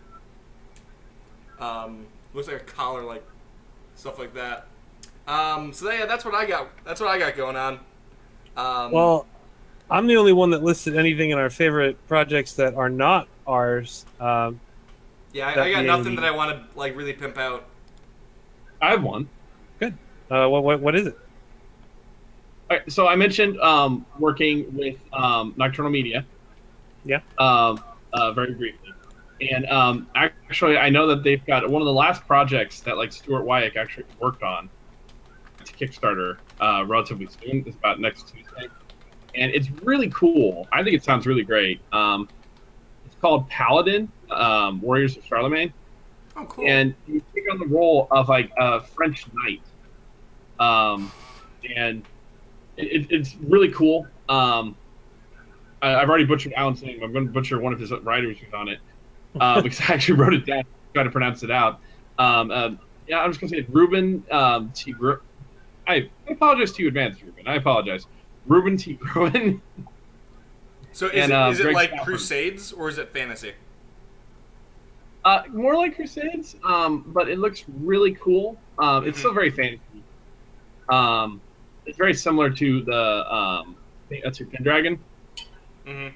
Um, looks like a collar, like stuff like that. Um, so yeah, that's what I got. That's what I got going on. Um, Well, I'm the only one that listed anything in our favorite projects that are not ours. Um, Yeah, I, that I got being nothing the that I want to like really pimp out. I have one. good. Uh, what what what is it? All right, so I mentioned um, working with um, Nocturnal Media, Yeah. um, uh, very briefly, and um, actually, I know that they've got one of the last projects that like Stuart Wyatt actually worked on to Kickstarter uh, relatively soon. It's about next Tuesday, and it's really cool. I think it sounds really great. Um, it's called Paladin, um, Warriors of Charlemagne, Oh, cool. and you take on the role of like a French knight, um, and it, it's really cool. Um, I, I've already butchered Alan's name. I'm going to butcher one of his writers who's on it uh, because I actually wrote it down, trying to pronounce it out. Um, um, yeah, I'm just going to say Ruben um, T. Gru- I, I apologize to you, advanced Ruben. I apologize, Ruben T. Gruen. So is and it uh, is it Greg like Stafford. Crusades or is it fantasy? Uh, more like Crusades, um, but it looks really cool. Um, it's Mhm. still very fantasy. Um, it's very similar to the um, I think that's your Pendragon. Mm-hmm.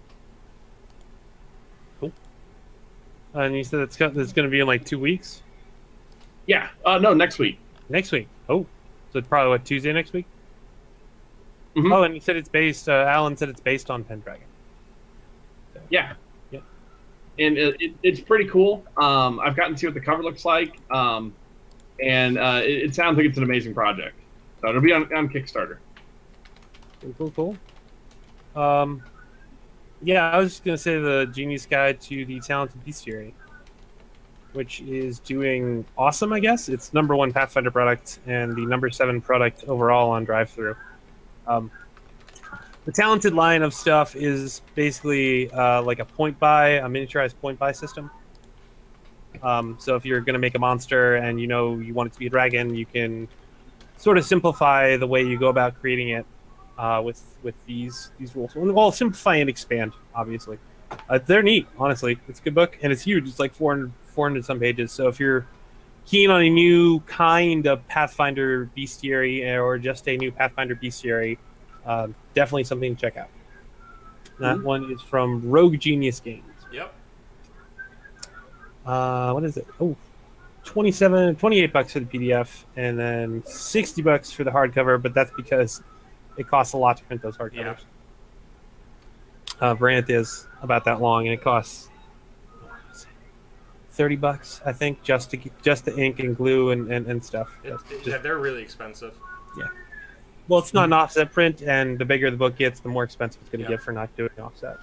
Cool. Uh, and you said it's got it's going to be in like two weeks. Yeah. Uh, no, next week. Next week. Oh, so it's probably what Tuesday next week. Mhm. Oh, and you said it's based. Uh, Alan said it's based on Pendragon. Yeah. Yeah. And it, it, it's pretty cool. Um, I've gotten to see what the cover looks like, um, and uh, it, it sounds like it's an amazing project. So it'll be on, on Kickstarter. Cool, cool, cool. Um, yeah, I was just gonna say the Genius Guide to the Talented Bestiary, which is doing awesome. I guess it's number one Pathfinder product and the number seven product overall on DriveThru. Um, the Talented line of stuff is basically uh, like a point buy, a miniaturized point buy system. Um, so if you're going to make a monster and you know you want it to be a dragon, you can sort of simplify the way you go about creating it uh, with with these these rules. Well, simplify and expand, obviously. Uh, they're neat, honestly. It's a good book and it's huge. It's like four hundred, four hundred some pages. So if you're keen on a new kind of Pathfinder bestiary or just a new Pathfinder bestiary, uh, definitely something to check out. That Mhm. one is from Rogue Genius Games. Yep. Uh, what is it? Oh, twenty-seven, twenty-eight bucks for the P D F, and then sixty bucks for the hardcover. But that's because it costs a lot to print those hardcovers. Yeah. Uh, Brant is about that long, and it costs thirty bucks, I think, just to get, just the ink and glue and, and, and stuff. It, Just- it- just- yeah, they're really expensive. well, it's not an offset print, and the bigger the book gets, the more expensive it's going to Yeah. get for not doing offset.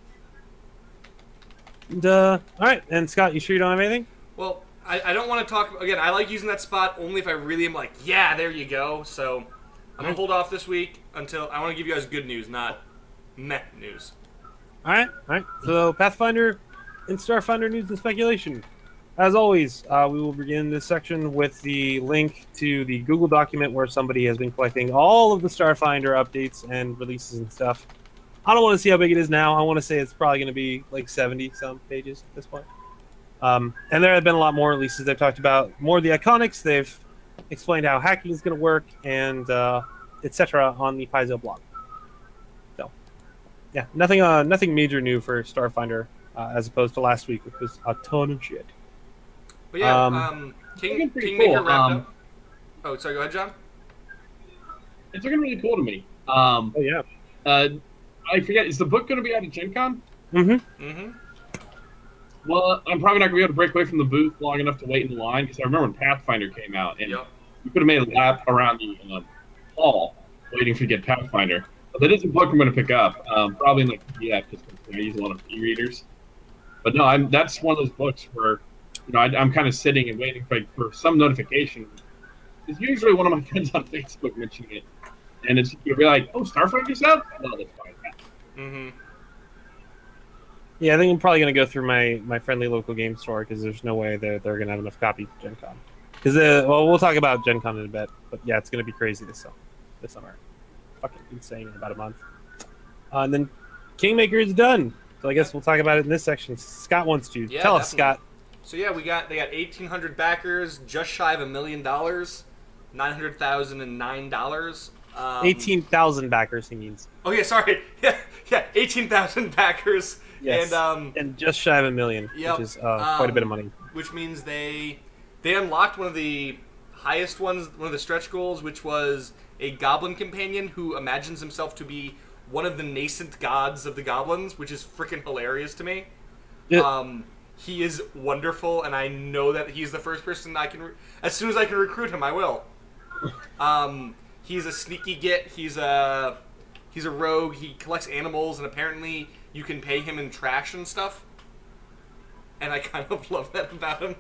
And, uh, all right, and Scott, you sure you don't have anything? Well, I, I don't want to talk again. I like using that spot only if I really am like, yeah, there you go. So I'm gonna hold off this week until I want to give you guys good news, not meh news. All right, all right. So Pathfinder and Starfinder news and speculation. As always, uh, we will begin this section with the link to the Google document where somebody has been collecting all of the Starfinder updates and releases and stuff. I don't want to see how big it is now. I want to say it's probably going to be like seventy some pages at this point. Um, and there have been a lot more releases. They've talked about more of the iconics. They've explained how hacking is going to work and uh, et cetera on the Paizo blog. So, yeah, nothing, uh, nothing major new for Starfinder uh, as opposed to last week, which was a ton of shit. But yeah, Um, um, King looking pretty Kingmaker cool. wrapped Um, up. Oh, sorry. Go ahead, John. It's looking really cool to me. Um, Oh yeah. uh, I forget, is the book going to be out at Gen Con? Mm-hmm. Mm-hmm. Well, I'm probably not going to be able to break away from the booth long enough to wait in line because I remember when Pathfinder came out and Yep. you could have made a lap around the um, hall waiting to get Pathfinder. But that is a book I'm going to pick up, um, probably in the P D F because I use a lot of e-readers. But no, I'm that's one of those books where you know I, I'm kind of sitting and waiting for, for some notification. It's usually one of my friends on Facebook mentioning it, and it's you'll be like, "Oh, Starfinder's out." No, that's fine. Mm-hmm. Yeah, I think I'm probably going to go through my, my friendly local game store because there's no way they're, they're going to have enough copies of Gen Con. Because, uh, well, we'll talk about Gen Con in a bit. But yeah, it's going to be crazy this summer. This summer. Fucking insane in about a month. Uh, and then Kingmaker is done. So I guess we'll talk about it in this section. Scott wants to. Yeah, Tell us, definitely. Scott. So yeah, we got they got eighteen hundred backers, just shy of a million dollars, nine hundred thousand and nine dollars. Um, eighteen thousand backers, he means. Oh yeah, sorry. Yeah, yeah, eighteen thousand backers. Yes. And um, and just shy of a million, yep, which is uh, quite a bit of um, money. Which means they they unlocked one of the highest ones, one of the stretch goals, which was a goblin companion who imagines himself to be one of the nascent gods of the goblins, which is freaking hilarious to me. Yeah. Um, he is wonderful, and I know that he's the first person I can. Re- as soon as I can recruit him, I will. Um, he's a sneaky git. He's a he's a rogue. He collects animals, and apparently you can pay him in trash and stuff. And I kind of love that about him.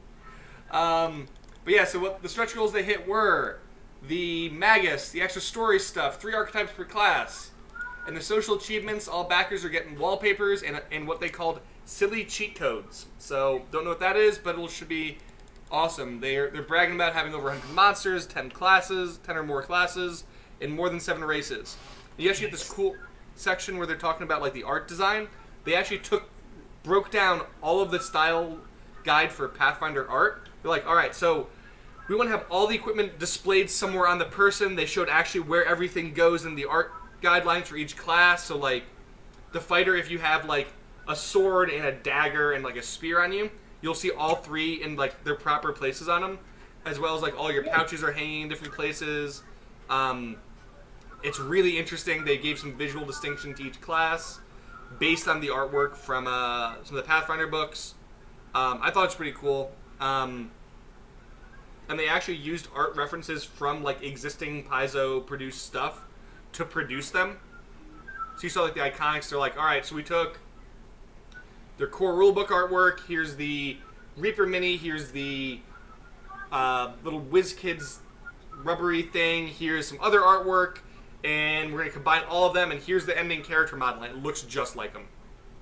Um, but yeah, so what the stretch goals they hit were the Magus, the extra story stuff, three archetypes per class, and the social achievements. All backers are getting wallpapers and and what they called silly cheat codes. So don't know what that is, but it should be awesome. They're they're bragging about having over one hundred monsters, ten classes, ten or more classes, and more than seven races. You actually get this cool section where they're talking about like the art design. They actually took broke down all of the style guide for Pathfinder art. They're like, all right, so we want to have all the equipment displayed somewhere on the person. They showed actually where everything goes in the art guidelines for each class. So like the fighter, if you have like a sword and a dagger and like a spear on you, you'll see all three in like their proper places on them, as well as like all your pouches are hanging in different places. Um, it's really interesting. They gave some visual distinction to each class based on the artwork from uh, some of the Pathfinder books. Um, I thought it's pretty cool. Um, and they actually used art references from like existing Paizo produced stuff to produce them. So you saw like the iconics. They're like, all right, so we took their core rulebook artwork. Here's the Reaper Mini. Here's the uh, little WizKids rubbery thing. Here's some other artwork. And we're going to combine all of them. And here's the ending character model. And it looks just like them.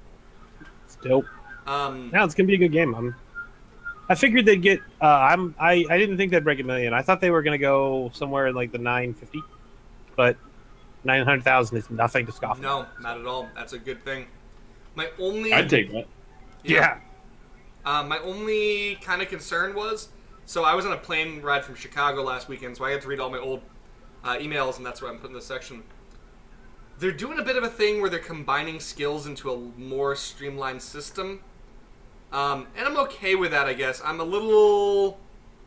It's dope. Um, Now it's gonna be a good game. I'm, I figured they'd get. Uh, I'm. I, I didn't think they'd break a million. I thought they were gonna go somewhere in like the nine fifty, but nine hundred thousand is nothing to scoff at. no, not at all. That's a good thing. My only... I'd take that. Yeah. Uh, my only kind of concern was, so I was on a plane ride from Chicago last weekend, so I had to read all my old uh, emails, and that's why I'm putting this section. They're doing a bit of a thing where they're combining skills into a more streamlined system. Um, and I'm okay with that, I guess. I'm a little...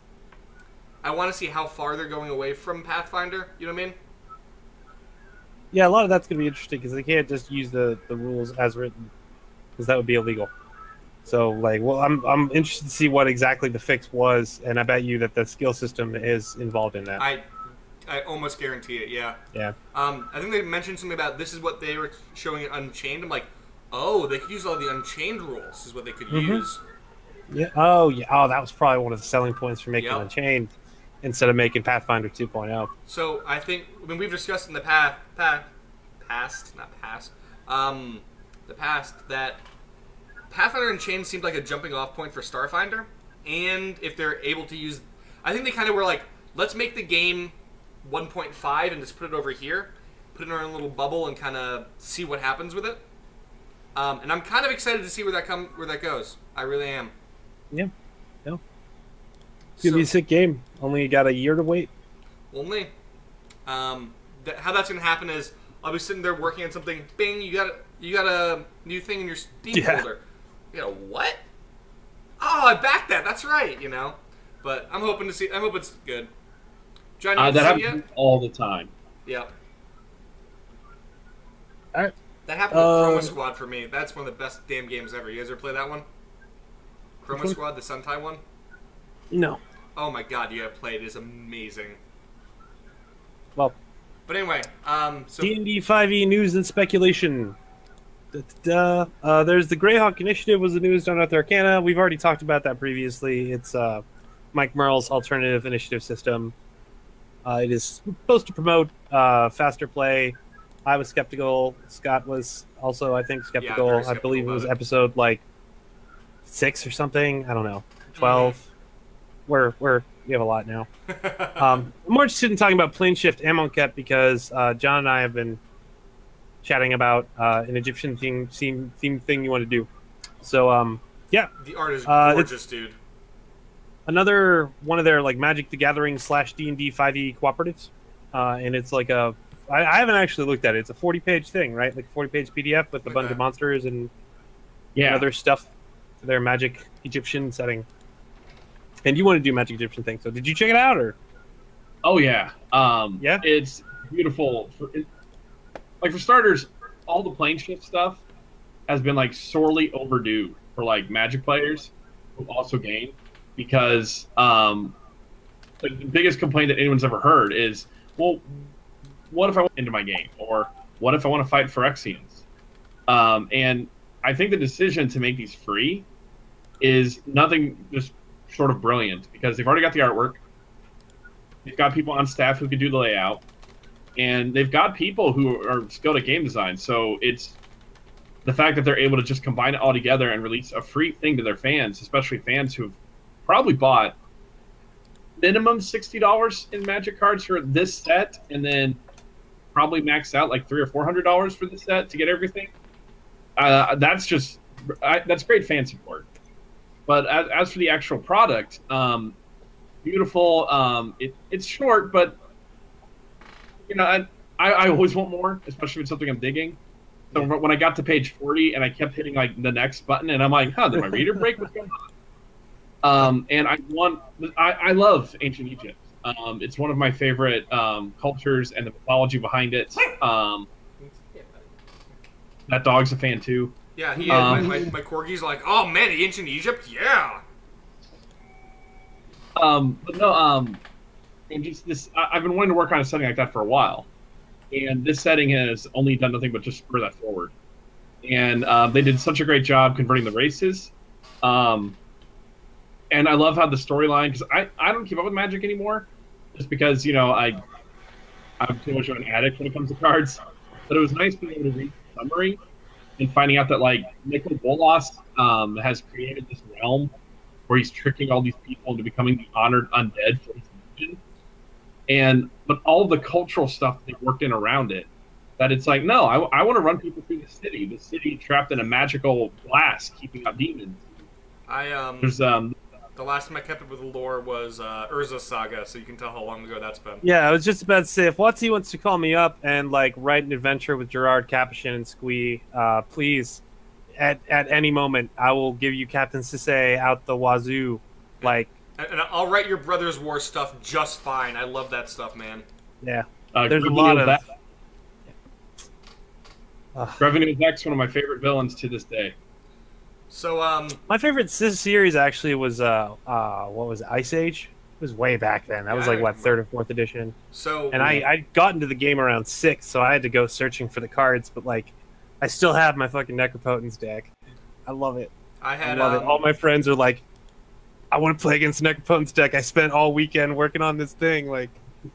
I want to see how far they're going away from Pathfinder, you know what I mean? Yeah, a lot of that's gonna be interesting because they can't just use the, the rules as written, because that would be illegal. So, like, well, I'm I'm interested to see what exactly the fix was, and I bet you that the skill system is involved in that. I I almost guarantee it, yeah. Yeah. Um, I think they mentioned something about this is what they were showing in Unchained. I'm like, oh, they could use all the Unchained rules is what they could Mhm. use. Yeah. Oh, yeah. Oh, that was probably one of the selling points for making Yep. Unchained instead of making Pathfinder two point oh. So I think I mean we've discussed in the past, past, past, not past, um, the past that Pathfinder Unchained seemed like a jumping off point for Starfinder, and if they're able to use, I think they kind of were like, let's make the game one point five and just put it over here, put it in our own little bubble, and kind of see what happens with it. Um, and I'm kind of excited to see where that come where that goes. I really am. Yeah. Yeah. It's gonna be a sick game. Only got a year to wait. Only. Um, th- how that's gonna happen is I'll be sitting there working on something. Bing! You got a you got a new thing in your Steam Yeah. folder. You know what? Oh, I backed that. That's right. You know, but I'm hoping to see. I hope it's good. John, you Uh, that haven't seen it happens yet? all the time. Yep. All right. That happened with Um, Chroma Squad for me. That's one of the best damn games ever. You guys ever play that one? Chroma one? Squad, the Sentai one. No. Oh my god, you gotta play it. It is amazing. Well, But anyway, um, so D and D five e news and speculation. Da-da-da. Uh, there's the Greyhawk Initiative was the news done with Arcana. We've already talked about that previously. It's uh, Mike Merle's alternative initiative system. Uh, it is supposed to promote uh, faster play. I was skeptical. Scott was also, I think, skeptical. very I skeptical believe it about was it. episode like six or something. I don't know, twelve. We're we're we have a lot now. Um, I'm more interested in talking about Plane Shift Amonkhet because uh, John and I have been chatting about uh, an Egyptian theme, theme theme thing you want to do. So um, yeah, the art is Uh, it's- gorgeous, dude. another one of their like Magic the Gathering slash D and D five e cooperatives. uh, and it's like a. I, I haven't actually looked at it. It's a forty-page thing, right? Like a forty-page P D F with a bunch Okay. of monsters and, and Yeah. other stuff for their Magic Egyptian setting. And you want to do Magic Egyptian thing, so did you check it out or? Oh yeah. Um, Yeah? It's beautiful. For, it, like for starters, all the plane shift stuff has been like sorely overdue for like Magic players who also game, because um, like, the biggest complaint that anyone's ever heard is, well, what if I want into my game, or what if I want to fight Phyrexians? Um, and I think the decision to make these free is nothing just short of brilliant, because they've already got the artwork. They've got people on staff who can do the layout, and they've got people who are skilled at game design. So it's the fact that they're able to just combine it all together and release a free thing to their fans, especially fans who've probably bought minimum sixty dollars in Magic cards for this set, and then probably maxed out like three or four hundred dollars for this set to get everything. Uh, that's just I, that's great fan support. But as, as for the actual product, um, beautiful. Um, it, it's short, but you know, I, I I always want more, especially if it's something I'm digging. So when I got to page forty and I kept hitting like the next button, and I'm like, huh, did my reader break? What's going on? Um, and I want, I, I love ancient Egypt. Um, it's one of my favorite um, cultures and the mythology behind it. Um, that dog's a fan too. Yeah, he Um, my, my, my corgi's like, oh man, ancient Egypt, yeah. Um, but no, um, and just this, I, I've been wanting to work on a setting like that for a while, and this setting has only done nothing but just spur that forward. And uh, they did such a great job converting the races. Um, and I love how the storyline, because I, I don't keep up with Magic anymore, just because, you know, I, I'm too much of an addict when it comes to cards. But it was nice being able to read the summary and finding out that, like, Nicol Bolas um, has created this realm where he's tricking all these people into becoming the honored undead for his religion. And, but all of the cultural stuff that they worked in around it, that it's like, no, I, I want to run people through the city. The city trapped in a magical glass, keeping out demons. I um, There's um, the last time I kept up with the lore was uh, Urza Saga, so you can tell how long ago that's been. Yeah, I was just about to say, if Watsy wants to call me up and like write an adventure with Gerard, Capuchin, and Squee, uh, please, at at any moment, I will give you Captain Sisay out the wazoo. Like, And, and I'll write your Brothers War stuff just fine. I love that stuff, man. yeah, uh, there's a Grevenil lot of. Vex- Uh, Grevenil Vex, one of my favorite villains to this day. So um, my favorite Sis series actually was uh uh what was it, Ice Age? It was way back then. That was Yeah, like I what remember. third or fourth edition. so And I I got into the game around six, so I had to go searching for the cards. But like, I still have my fucking Necropotence deck. I love it. I I had love um, it. All my friends are like, I want to play against Necropotence deck. I spent all weekend working on this thing. Like,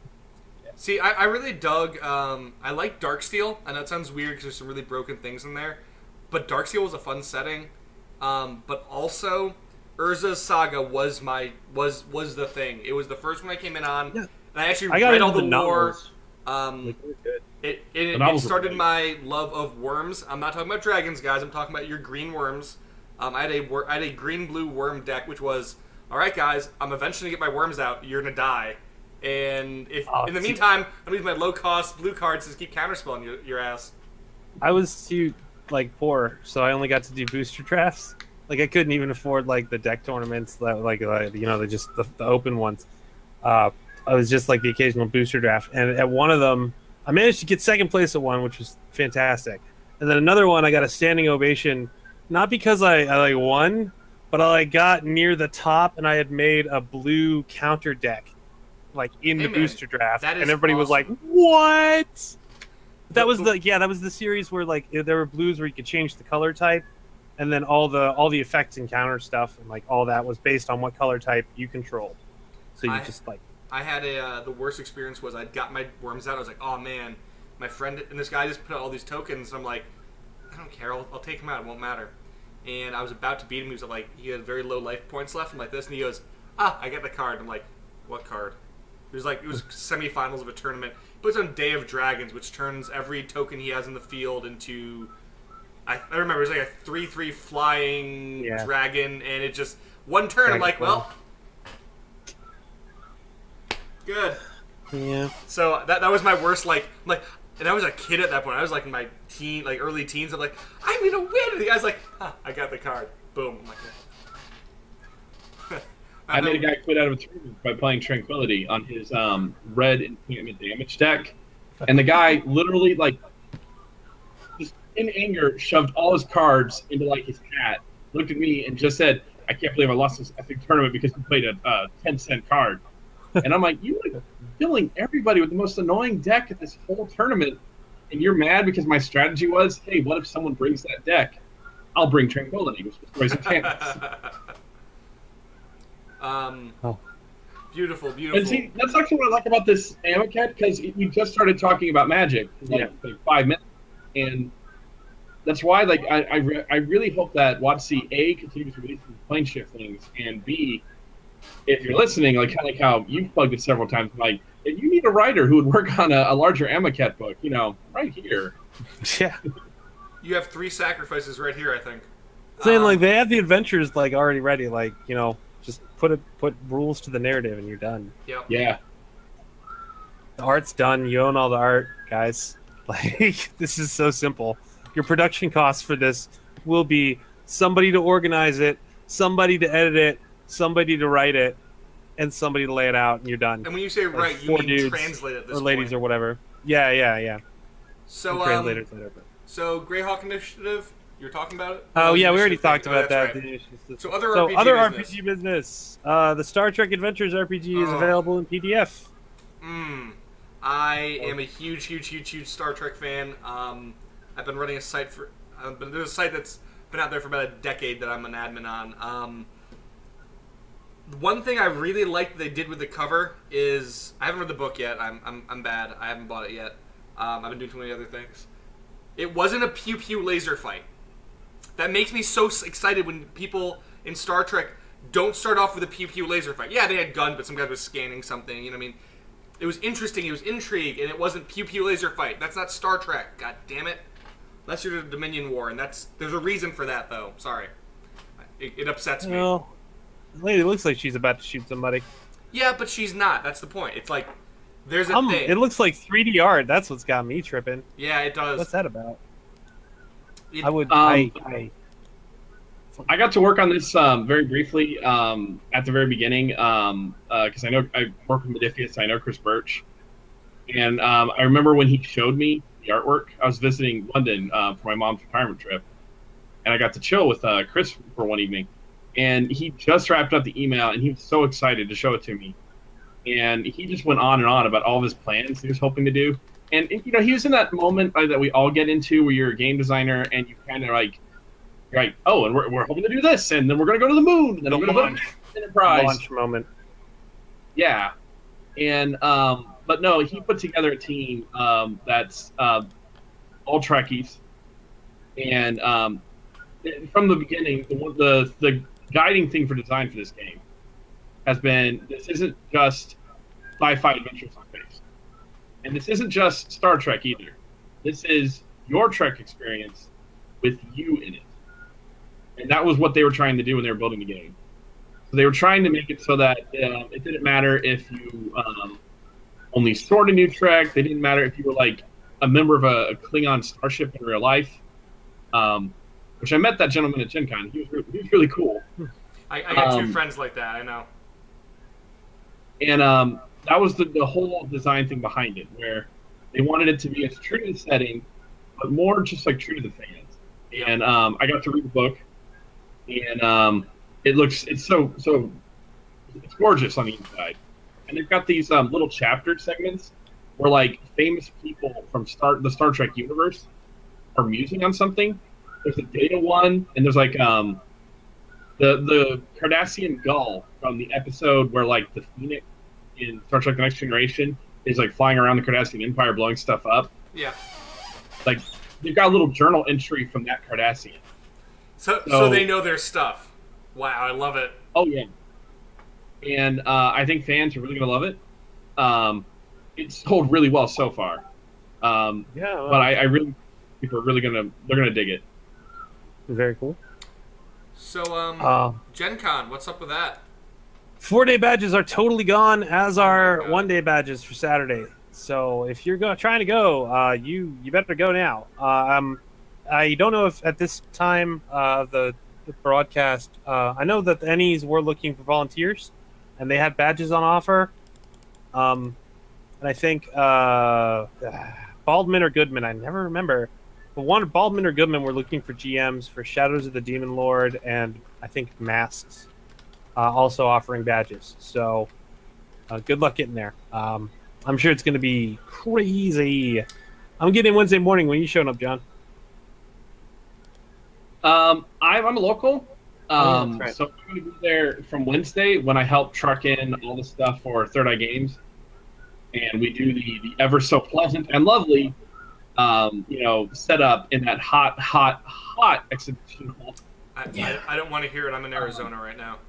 See, I, I really dug. Um, I like Darksteel. I know it sounds weird because there's some really broken things in there, but Darksteel was a fun setting. Um, but also, Urza's Saga was my was was the thing. It was the first one I came in on, Yeah. and I actually I got read all into the the lore. novels. Um, Like, they're good. it it, The it novels are started great. my love of worms. I'm not talking about dragons, guys. I'm talking about your green worms. Um, I had a wor- I had a green blue worm deck, which was all right, guys. I'm eventually gonna get my worms out. You're gonna die. And if Oh, in the see- meantime, I'm gonna use my low cost blue cards to keep counterspelling your, your ass. I was too like poor, so I only got to do booster drafts. Like, I couldn't even afford like the deck tournaments that like uh, you know the just the, the open ones. Uh, I was just like the occasional booster draft, and at one of them, I managed to get second place at one, which was fantastic. And then another one, I got a standing ovation, not because I, I like won, but I like got near the top, and I had made a blue counter deck, like in Hey, the man, booster draft, that is and everybody was like, awesome. "What?" That was the yeah, that was the series where like there were blues where you could change the color type, and then all the all the effects and counter stuff and like all that was based on what color type you controlled. So you I- just like I had a uh, the worst experience was I'd got my worms out. I was like, oh man, my friend and this guy just put out all these tokens. I'm like, I don't care. I'll, I'll take him out. It won't matter. And I was about to beat him. He was like, he had very low life points left. I'm like this, and he goes, ah, I get the card. I'm like, what card? It was like it was semifinals of a tournament. He puts on Day of Dragons, which turns every token he has in the field into. I, I remember it was like a three three flying Yeah. dragon, and it just one turn. I'm Dragon like, Ball. well, good. Yeah. So that that was my worst. Like, I'm like, and I was a kid at that point. I was like in my teen, like early teens. I'm like, I'm gonna win. And the guy's like, huh, I got the card. Boom. I'm like, I made a guy quit out of a tournament by playing Tranquility on his um, red enchantment damage deck, and the guy literally like just in anger shoved all his cards into like his hat, looked at me and just said, "I can't believe I lost this epic tournament because you played a uh, ten cent card." And I'm like, "You were killing everybody with the most annoying deck at this whole tournament, and you're mad because my strategy was, hey, what if someone brings that deck? I'll bring Tranquility, which destroys enchantments." um, Oh. Beautiful, beautiful. And see, that's actually what I like about this Amaket, because we just started talking about Magic for like, Yeah. like five minutes, and that's why like I I, re- I really hope that WotC A continues to release these plane shiftlings, and B, if you're listening, like kind of like how you've plugged it several times, like if you need a writer who would work on a, a larger Amaket book, you know, right here. Yeah. You have three sacrifices right here, I think. Saying Um, like they have the adventures like already ready, like, you know, just put it put rules to the narrative and you're done. Yep. Yeah. The art's done. You own all the art, guys. Like, this is so simple. Your production costs for this will be somebody to organize it, somebody to edit it, somebody to write it, and somebody to lay it out, and you're done. And when you say Like right, you four mean dudes translate at this or ladies point. or whatever. Yeah, yeah, yeah. So, And um, translators, whatever. so Greyhawk Initiative, you were talking about it? Oh yeah, we already Initiative thing. talked Oh, about that's that. right. So other So R P G other business. R P G business. Uh, the Star Trek Adventures R P G is Oh. available in P D F. Mm. I am a huge, huge, huge, huge Star Trek fan. Um, I've been running a site for. Uh, but there's a site that's been out there for about a decade that I'm an admin on. Um, one thing I really liked they did with the cover is I haven't read the book yet. I'm I'm, I'm bad. I haven't bought it yet. Um, I've been doing too many other things. It wasn't a pew pew laser fight. That makes me so s- excited when people in Star Trek don't start off with a pew pew laser fight. Yeah, they had guns, but some guy was scanning something. You know what I mean? It was interesting. It was intrigue, and it wasn't pew pew laser fight. That's not Star Trek. God damn it! Unless you're the Dominion War, and that's there's a reason for that though. Sorry, it, it upsets me. Well, the lady looks like she's about to shoot somebody. Yeah, but she's not. That's the point. It's like there's a Um, thing. it looks like three D art. That's what's got me tripping. yeah, it does. What's that about? It- I would. Um, I, I. I got to work on this um, very briefly um, at the very beginning because um, uh, I know I work with Modifius. I know Chris Birch, and um, I remember when he showed me the artwork. I was visiting London uh, for my mom's retirement trip, and I got to chill with uh, Chris for one evening. And he just wrapped up the email, and he was so excited to show it to me. And he just went on and on about all of his plans he was hoping to do. And you know, he was in that moment uh, that we all get into, where you're a game designer and you kind of like. You're like, oh, and we're, we're hoping to do this, and then we're going to go to the moon, and then The we're going to launch. build Enterprise. Launch moment. Yeah, and um, but no, he put together a team um, that's uh, all Trekkies, and um, from the beginning, the, the the guiding thing for design for this game has been this isn't just sci-fi adventures on space, and this isn't just Star Trek either. This is your Trek experience with you in it. And that was what they were trying to do when they were building the game. So they were trying to make it so that uh, it didn't matter if you um, only stored a new Trek. They didn't matter if you were like a member of a, a Klingon starship in real life. Um, which I met that gentleman at Gen Con. He was, re- he was really cool. I, I got two um, friends like that. I know. And um, that was the, the whole design thing behind it, where they wanted it to be as true to the setting, but more just like true to the fans. And um, I got to read the book. And um, it looks it's so so it's gorgeous on the inside, and they've got these um, little chapter segments where like famous people from Star the Star Trek universe are musing on something. There's a Data one, and there's like um, the the Cardassian Gull from the episode where like the Phoenix in Star Trek: The Next Generation is like flying around the Cardassian Empire blowing stuff up. Yeah. Like they've got a little journal entry from that Cardassian. So, so So- they know their stuff. Wow, I love it. Oh yeah, and uh, I think fans are really gonna love it. Um, it's sold really well so far, um, Yeah. Well, but I, I really people are really gonna they're gonna dig it. very cool. So, um, Uh, Gen Con, what's up with that? Four-day badges are totally gone, as are God. one-day badges for Saturday. So if you're go- trying to go, uh, you you better go now. Uh, um, I don't know if at this time uh, the, the broadcast. Uh, I know that the N Es were looking for volunteers, and they had badges on offer. Um, and I think uh, Baldman or Goodman, I never remember. But one Baldman or Goodman were looking for G Ms for Shadows of the Demon Lord and I think Masks, uh, also offering badges. So uh, good luck getting there. Um, I'm sure it's going to be crazy. I'm getting in Wednesday morning. When you showing up, John? Um, I'm, I'm a local, Oh, yeah, um, that's right. so I'm going to be there from Wednesday when I help truck in all the stuff for Third Eye Games, and we do the, the ever so pleasant and lovely, um, you know, setup in that hot, hot, hot exhibition hall. I, I, I don't want to hear it. I'm in Arizona right now.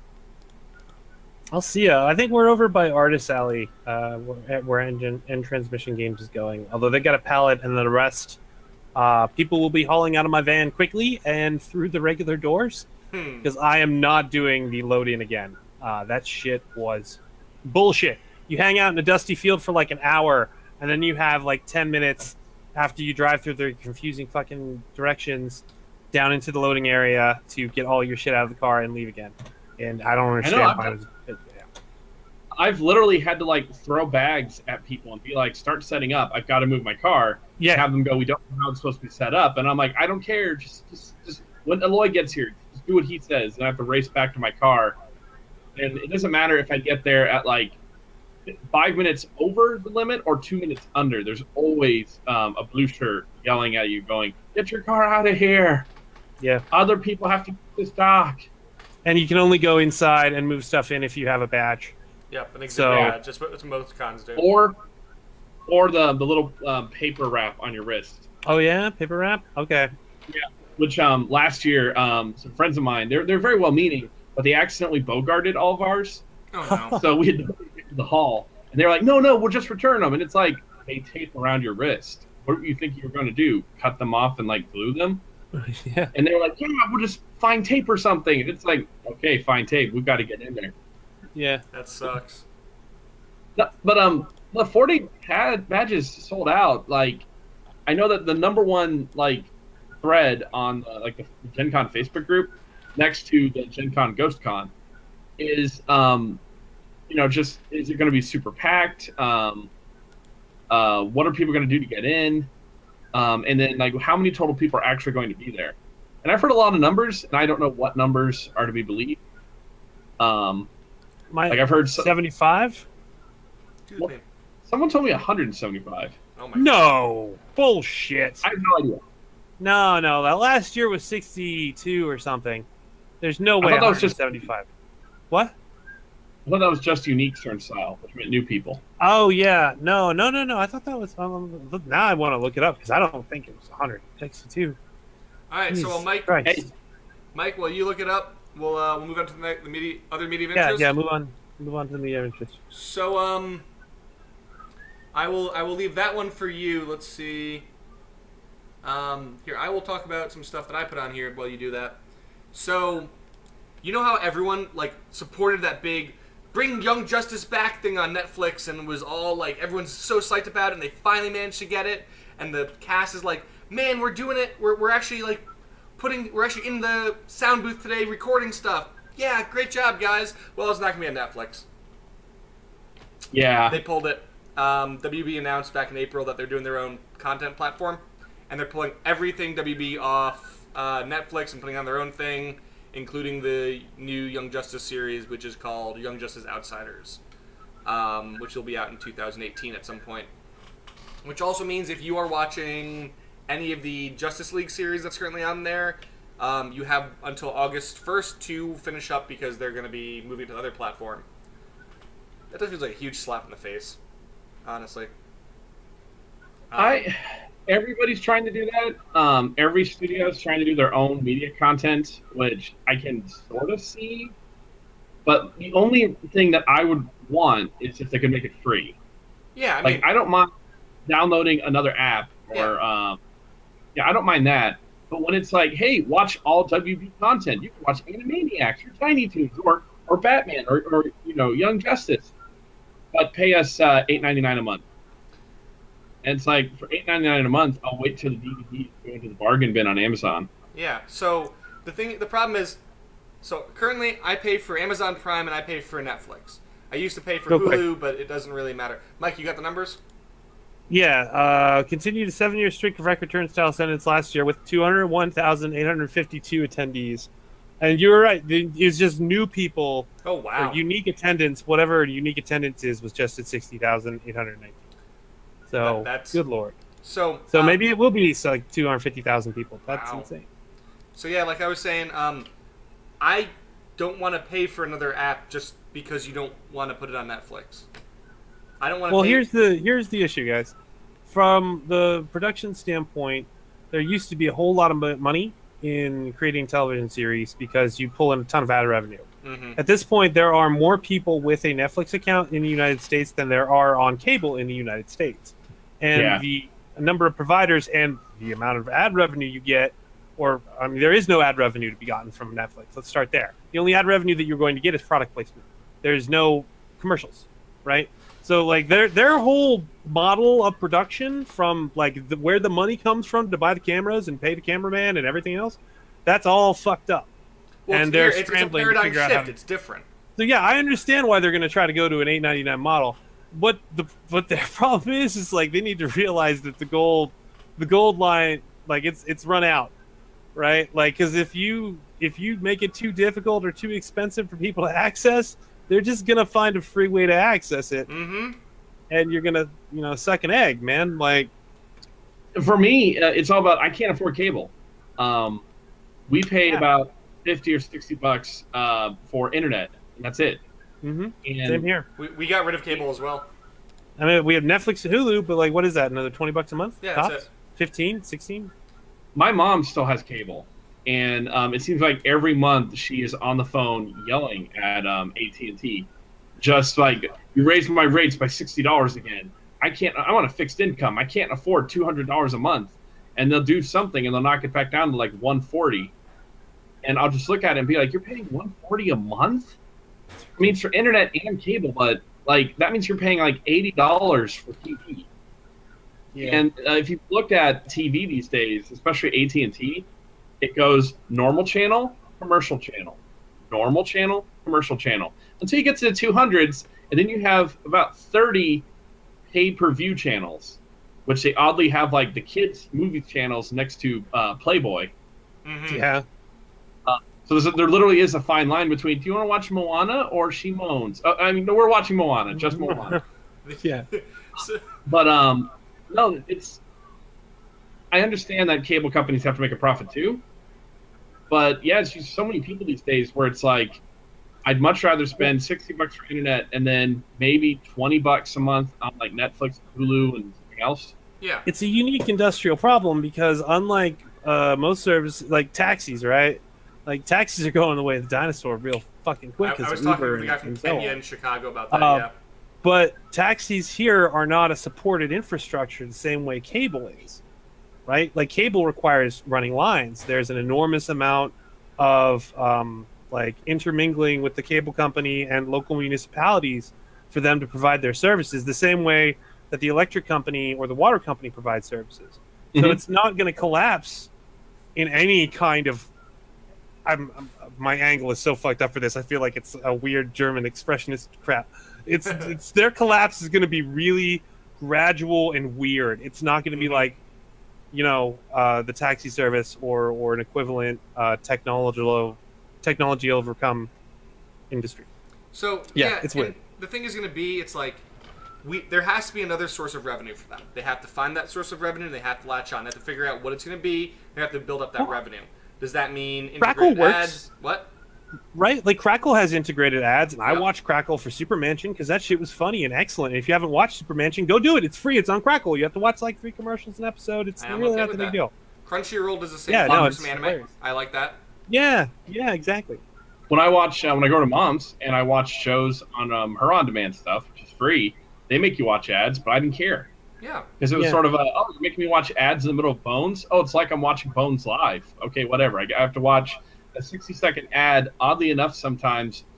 I'll see ya. I think we're over by Artist Alley, uh, where, where Engine and Transmission Games is going. Although they got a pallet, and the rest, uh, people will be hauling out of my van quickly and through the regular doors Hmm. because I am not doing the load-in again. Uh, that shit was bullshit. You hang out in a dusty field for like an hour, and then you have like ten minutes after you drive through the confusing fucking directions down into the loading area to get all your shit out of the car and leave again. And I don't understand I've why done- it was. It, yeah. I've literally had to like throw bags at people and be like, "Start setting up. I've got to move my car." Yeah. Have them go, "We don't know how it's supposed to be set up," and I'm like, "I don't care. Just, just, just when Eloy gets here, just do what he says." And I have to race back to my car, and it doesn't matter if I get there at like five minutes over the limit or two minutes under. There's always um, a blue shirt yelling at you, going, "Get your car out of here! Yeah. Other people have to get this dock." And you can only go inside and move stuff in if you have a badge. Yep, an exhibit So- badge. Just what most cons do. Or, or the the little um, paper wrap on your wrist. Oh yeah, paper wrap. Okay. Which um, last year, um, some friends of mine, they're they're very well meaning, but they accidentally bogarted all of ours. Oh no. So we had to get to the hall, and they're like, "No, no, we'll just return them." And it's like they tape around your wrist. What do you think you were going to do? Cut them off and like glue them? Yeah. And they're like, "Yeah, we'll just find tape or something." And it's like, okay, find tape. We've got to get in there. Yeah. That sucks. No, But um, the forty pad badges sold out. Like, I know that the number one like thread on uh, like the Gen Con Facebook group next to the Gen Con Ghost Con is um, you know, just is it going to be super packed? Um, uh, what are people going to do to get in? Um, and then like how many total people are actually going to be there? And I've heard a lot of numbers, and I don't know what numbers are to be believed. Um, My like I've heard so- seventy-five. Excuse Well- me. someone told me one hundred seventy-five. Oh my. No bullshit. I have no idea. No, no. That last year was sixty-two or something. There's no way thought that was just- seventy-five. What? I thought that was just unique turnstile, which meant new people. Oh yeah. No, no, no, no. I thought that was. Um, look, now I want to look it up because I don't think it was one hundred sixty-two. All right, so Jesus uh, Mike, Christ. Hey. Mike, while you look it up, we'll uh, we'll move on to the, ne- the media, other media of Yeah, interest. yeah. Move on. Move on to the media interest. So um, I will I will leave that one for you. Let's see. Um, here I will talk about some stuff that I put on here while you do that. So, you know how everyone like supported that big "Bring Young Justice Back" thing on Netflix and was all like everyone's so psyched about it, and they finally managed to get it, and the cast is like, man, we're doing it. We're we're actually like putting we're actually in the sound booth today recording stuff. Yeah, great job, guys. Well, it's not gonna be on Netflix. Yeah. They pulled it. Um, W B announced back in April that they're doing their own content platform, and they're pulling everything W B off uh, Netflix and putting on their own thing, including the new Young Justice series, which is called Young Justice Outsiders, um, which will be out in two thousand eighteen at some point. Which also means if you are watching any of the Justice League series that's currently on there, um, you have until August first to finish up because they're going to be moving to the other platform. That just feels like a huge slap in the face, honestly. Um, I everybody's trying to do that. Um, every studio is trying to do their own media content, which I can sort of see. But the only thing that I would want is if they could make it free. yeah, I mean, Like I don't mind downloading another app or Yeah. um, yeah, I don't mind that. But when it's like, hey, watch all W B content, you can watch Animaniacs or Tiny Toons or or Batman, or, or you know, Young Justice, but pay us uh, eight ninety nine a month. And it's like for eight ninety nine a month, I'll wait till the D V Ds go into the bargain bin on Amazon. Yeah. So the thing, the problem is, so currently I pay for Amazon Prime and I pay for Netflix. I used to pay for Real quick. Hulu, but it doesn't really matter. Mike, you got the numbers? Yeah, uh, continued a seven-year streak of record turnstile attendance last year with two hundred one thousand eight hundred fifty-two attendees. And you were right. the- It's just new people. Oh wow. Or unique attendance, whatever unique attendance is, was just at sixty thousand eight hundred nineteen. So, That- that's- good lord. So So um, maybe it will be so, like two hundred fifty thousand people. That's Wow. insane. So yeah, like I was saying, um, I don't want to pay for another app just because you don't want to put it on Netflix. I don't want to. Well, pay... here's the here's the issue, guys. From the production standpoint, there used to be a whole lot of mo- money in creating television series because you pull in a ton of ad revenue. Mhm. At this point, there are more people with a Netflix account in the United States than there are on cable in the United States. And Yeah. the number of providers and the amount of ad revenue you get, or, I mean, there is no ad revenue to be gotten from Netflix. Let's start there. The only ad revenue that you're going to get is product placement. There's no commercials, right? So, like, their their whole model of production from, like, the, where the money comes from to buy the cameras and pay the cameraman and everything else, that's all fucked up. Well, and it's, they're here, it's, it's a scrambling to paradigm figure out shift. how to- It's different. So yeah, I understand why they're going to try to go to an eight ninety-nine model. What the what their problem is is like they need to realize that the gold, the gold line, like it's it's run out, right? Like because if you if you make it too difficult or too expensive for people to access, they're just gonna find a free way to access it, Mm-hmm. and you're gonna you know suck an egg, man. Like For me, uh, it's all about I can't afford cable. Um, we pay Yeah. about fifty or sixty bucks uh, for internet, and that's it. hmm And same here. We, we got rid of cable as well. I mean, we have Netflix and Hulu, but like, what is that? Another twenty bucks a month? Yeah, Tops? that's it. fifteen, sixteen? my mom still has cable, and um, it seems like every month she is on the phone yelling at um, A T and T, just like you raised my rates by sixty dollars again. I can't. I want a fixed income. I can't afford two hundred dollars a month, and they'll do something and they'll knock it back down to like one forty, and I'll just look at it and be like, "You're paying one forty a month? I mean, it's for internet and cable, but like that means you're paying like eighty dollars for T V." Yeah. And uh, if you look at T V these days, especially A T and T, it goes normal channel, commercial channel, normal channel, commercial channel, until you get to the two hundreds, and then you have about thirty pay-per-view channels, which they oddly have like the kids' movie channels next to uh, Playboy. Mm-hmm. yeah. So there's a, there literally is a fine line between, do you want to watch Moana or She Moans? Uh, I mean, no, we're watching Moana, just Moana. Yeah. So, But um, no, it's. I understand that cable companies have to make a profit too, but yeah, it's just so many people these days where it's like, I'd much rather spend sixty bucks for internet and then maybe twenty bucks a month on like Netflix, Hulu, and something else. yeah. It's a unique industrial problem because unlike uh, most services, like taxis, right? Like taxis are going the way of the dinosaur real fucking quick. I, I 'cause was of talking Uber to the guy and- from and so Kenya on. in Chicago about that. Uh, yeah. But taxis here are not a supported infrastructure the same way cable is, right? Like cable requires running lines. There's an enormous amount of um, like intermingling with the cable company and local municipalities for them to provide their services the same way that the electric company or the water company provides services. So Mhm. it's not going to collapse in any kind of. I'm, I'm my angle is so fucked up for this. I feel like it's a weird German expressionist crap. It's it's their collapse is going to be really gradual and weird. It's not going to be like, you know, uh, the taxi service or or an equivalent uh, technology technology overcome industry. So Yeah, yeah, it's and weird. The thing is going to be, it's like, we there has to be another source of revenue for them. They have to find that source of revenue. They have to latch on. They have to figure out what it's going to be. They have to build up that Well, revenue. Does that mean Crackle integrated works. ads? What? Right? Like Crackle has integrated ads, and I Yep. watched Crackle for Super Mansion because that shit was funny and excellent. And if you haven't watched Super Mansion, go do it. It's free. It's on Crackle. You have to watch like three commercials an episode. It's I'm really okay not with the big that. deal. Crunchyroll does the same Yeah, thing no, for it's some anime. hilarious. I like that. Yeah, yeah, exactly. When I watch, uh, when I go to Mom's and I watch shows on um, her on-demand stuff, which is free, they make you watch ads, but I didn't care. Yeah. Because it was Yeah. sort of a, oh, you're making me watch ads in the middle of Bones? Oh, it's like I'm watching Bones live. Okay, whatever. I I have to watch a sixty second ad, oddly enough, sometimes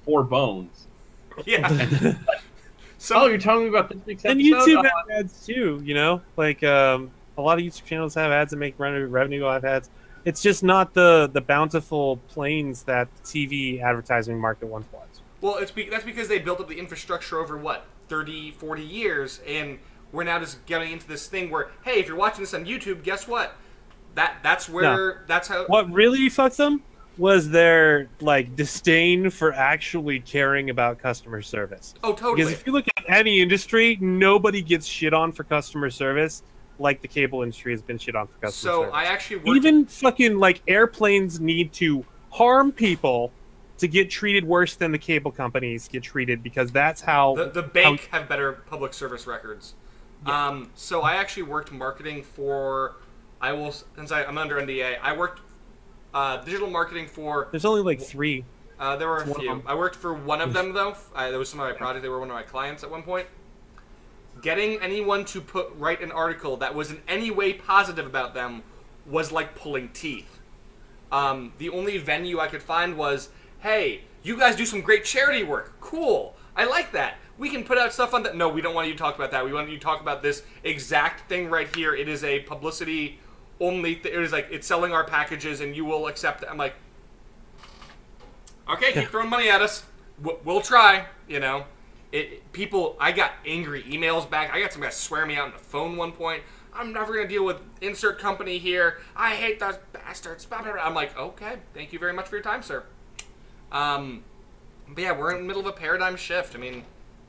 four bones. Yeah. So, oh, you're telling me about this week's And episode? YouTube Uh, have ads too, you know? Like, um, a lot of YouTube channels have ads that make revenue, revenue off ads. It's just not the, the bountiful planes that the T V advertising market once was. well, it's be- that's because they built up the infrastructure over, what, thirty, forty years, and we're now just getting into this thing where, hey, if you're watching this on YouTube, guess what? That That's where, that's how... What really fucked them was their, like, disdain for actually caring about customer service. Oh, totally. Because if you look at any industry, nobody gets shit on for customer service like the cable industry has been shit on for customer So, service. I actually worked... Even fucking, like, airplanes need to harm people to get treated worse than the cable companies get treated, because that's how... The, the bank how, have better public service records. Yeah. Um, so I actually worked marketing for... I will... Since I, I'm under N D A, I worked uh, digital marketing for... There's only, like, three. Uh, there were a few. I worked for one of them, though. I, that was some of my projects. They were one of my clients at one point. Getting anyone to put write an article that was in any way positive about them was like pulling teeth. Um, the only venue I could find was, hey, you guys do some great charity work. Cool. I like that. We can put out stuff on that. No, we don't want you to talk about that. We want you to talk about this exact thing right here. It is a publicity only. Th- it is like, it's selling our packages and you will accept it. I'm like, okay, keep throwing money at us. We'll try, you know. It, people, I got angry emails back. I got some guys swearing me out on the phone one point. I'm never going to deal with insert company here. I hate those bastards. I'm like, okay, thank you very much for your time, sir. Um, but yeah, we're in the middle of a paradigm shift. I mean,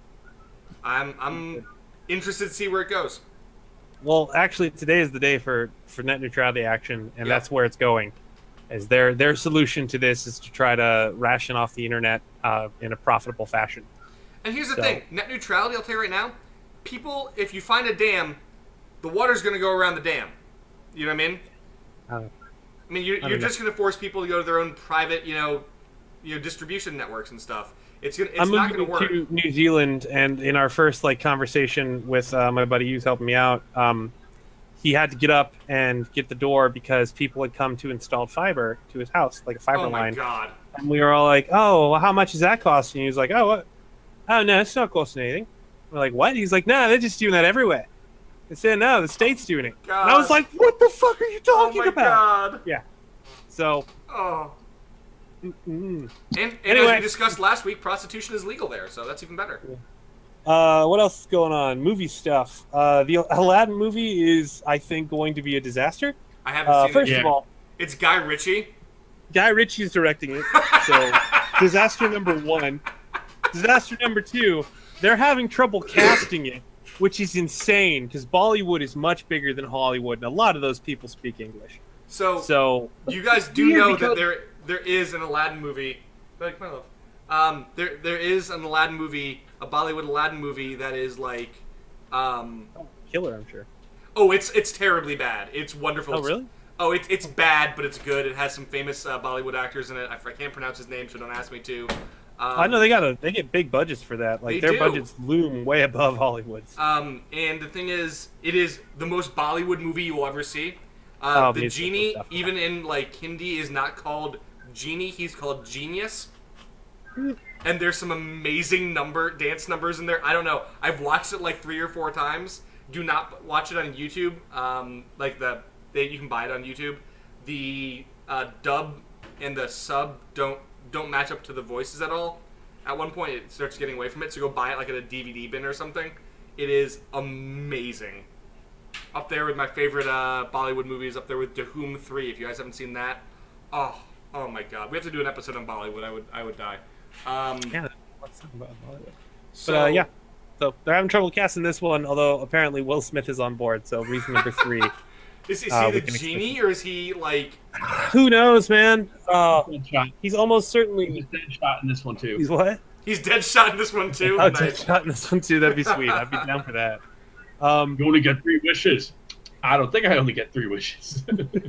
I'm I'm interested to see where it goes. Well, actually, today is the day for, for net neutrality action, and yeah. that's where it's going. As their their solution to this is to try to ration off the internet uh, in a profitable fashion. And here's the so. thing, net neutrality, I'll tell you right now, people, if you find a dam, the water's going to go around the dam. You know what I mean? Uh, I mean, you're, you're just going to force people to go to their own private, you know, you know, distribution networks and stuff. It's gonna, it's I'm not going moving to work. to New Zealand, and in our first like conversation with uh, my buddy who's helping me out, um, he had to get up and get the door because people had come to install fiber to his house, like a fiber oh my line. God. And we were all like, "Oh, well, how much is that costing?" He was like, "Oh, what? Oh no, it's not costing anything." We're like, "What?" He's like, "Nah, they're just doing that everywhere." They said, "No, the state's doing it." God. And I was like, "What the fuck are you talking oh my about?" God. Yeah. So. Oh. Mm-mm. And, and anyway. as we discussed last week, prostitution is legal there, so that's even better. Uh, what else is going on? Movie stuff. Uh, the Aladdin movie is, I think, going to be a disaster. I haven't uh, seen first it First yet. of all, it's Guy Ritchie. Guy Ritchie's directing it. So, disaster number one. Disaster number two, they're having trouble casting it, which is insane because Bollywood is much bigger than Hollywood, and a lot of those people speak English. So, so you guys do weird know because- that there there is an Aladdin movie. Like my love. Um, there there is an Aladdin movie, a Bollywood Aladdin movie that is like, um, oh, killer, I'm sure. Oh, it's it's terribly bad. It's wonderful. Oh, It's- really? Oh, it's it's bad, but it's good. It has some famous uh, Bollywood actors in it. I, I can't pronounce his name, so don't ask me to. Um, I know they got a they get big budgets for that. Like They their do. budgets loom way above Hollywood's. Um, and the thing is, it is the most Bollywood movie you will ever see. Uh, Oh, the musical genie, stuff. even in like Hindi, is not called genie. He's called genius. And there's some amazing number dance numbers in there. I don't know. I've watched it like three or four times. Do not watch it on YouTube. Um, like the they, you can buy it on YouTube. The uh, dub and the sub don't don't match up to the voices at all. At one point, it starts getting away from it. So go buy it like at a D V D bin or something. It is amazing. Up there with my favorite uh, Bollywood movies. Up there with Dhoom three. If you guys haven't seen that, oh oh my God, we have to do an episode on Bollywood. I would I would die. Um, Yeah, let's talk about Hollywood. so But uh, yeah, so they're having trouble casting this one. Although apparently Will Smith is on board, so reason number three. is, is uh, he we the can genie or is he like? Who knows, man? Uh, Deadshot. he's almost He certainly. was Deadshot in this one too. He's what? He's dead shot in this one too. Oh, Nice. Deadshot in this one too. That'd be sweet. I'd be down for that. Um, You only get three wishes. I don't think I only get three wishes.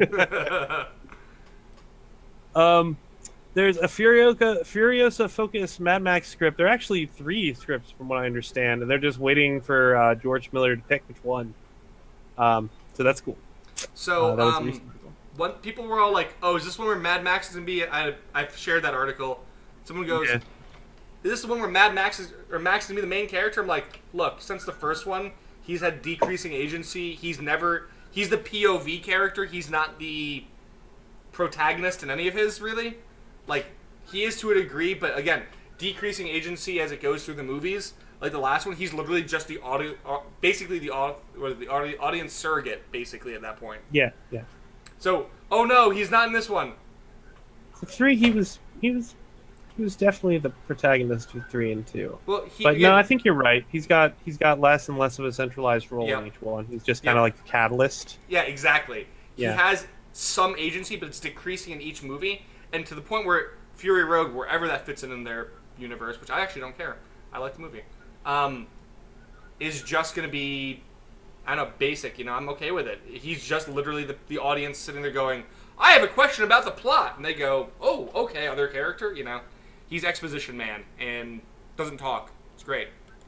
um, there's a Furiosa, Furiosa Focus Mad Max script. There are actually three scripts, from what I understand, and they're just waiting for uh, George Miller to pick which one. Um, so that's cool. So Uh, that was the um, recent one. one people were all like, "Oh, is this one where Mad Max is gonna be?" I I've shared that article. Someone goes, Yeah. is this the one where Mad Max is or Max is gonna be the main character? I'm like, look, since the first one, he's had decreasing agency. He's never he's the P O V character. He's not the protagonist in any of his really. Like he is to a degree, but again, decreasing agency as it goes through the movies. Like the last one, he's literally just the audio, basically the or the audience surrogate, basically at that point. Yeah, yeah. So, oh no, he's not in this one. So three, he was he was he was definitely the protagonist of three and two. Well, he, but yeah, no, I think you're right. He's got he's got less and less of a centralized role Yep. in each one. He's just kind of Yep. like the catalyst. yeah, exactly. Yeah. He has some agency, but it's decreasing in each movie, and to the point where Fury Road, wherever that fits in in their universe, which I actually don't care. I like the movie. Um, is just going to be, I don't know, basic. You know, I'm okay with it. He's just literally the, the audience sitting there going, I have a question about the plot. And they go, oh, okay, other character. You know, he's exposition man and doesn't talk. It's great.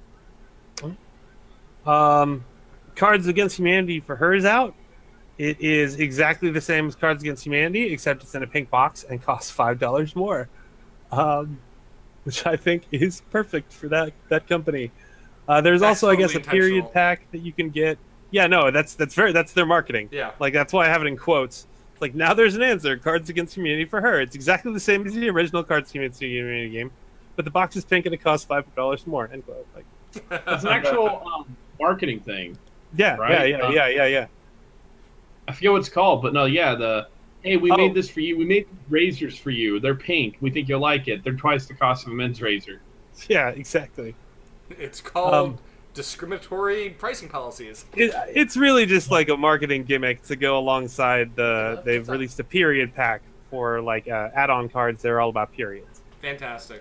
Um, Cards Against Humanity for her is out. It is exactly the same as Cards Against Humanity, except it's in a pink box and costs five dollars more, um, which I think is perfect for that that company. Uh, there's That's also, I guess, a totally period intentional. pack that you can get. Yeah, no, that's that's very that's their marketing. Yeah. Like that's why I have it in quotes. It's like now there's an answer. Cards Against Humanity for her. It's exactly the same as the original Cards Against Humanity game, but the box is pink and it costs five dollars more. End quote. Like, It's an actual um, marketing thing. yeah, Right? yeah, yeah, Uh, yeah, yeah, yeah. I forget what it's called, but no, yeah, the hey, we Oh. made this for you. We made razors for you. They're pink. We think you'll like it. They're twice the cost of a men's razor. Yeah, exactly. It's called Um, discriminatory pricing policies. It, it's really just like a marketing gimmick to go alongside the. love They've that. released a period pack for like uh, add-on cards. They're all about periods. Fantastic.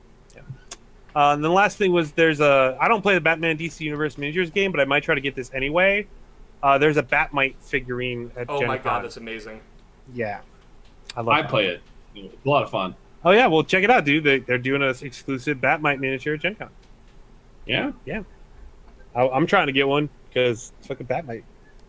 Uh, and the last thing was there's a. I don't play the Batman D C Universe miniatures game, but I might try to get this anyway. Uh, there's a Batmite figurine at Oh Gen my Con. god, that's amazing. Yeah, I love. I that. play it. It's a lot of fun. Oh yeah, well check it out, dude. They, they're doing an exclusive Batmite miniature at Gen Con. Yeah. I, I'm trying to get one because fucking Batmite.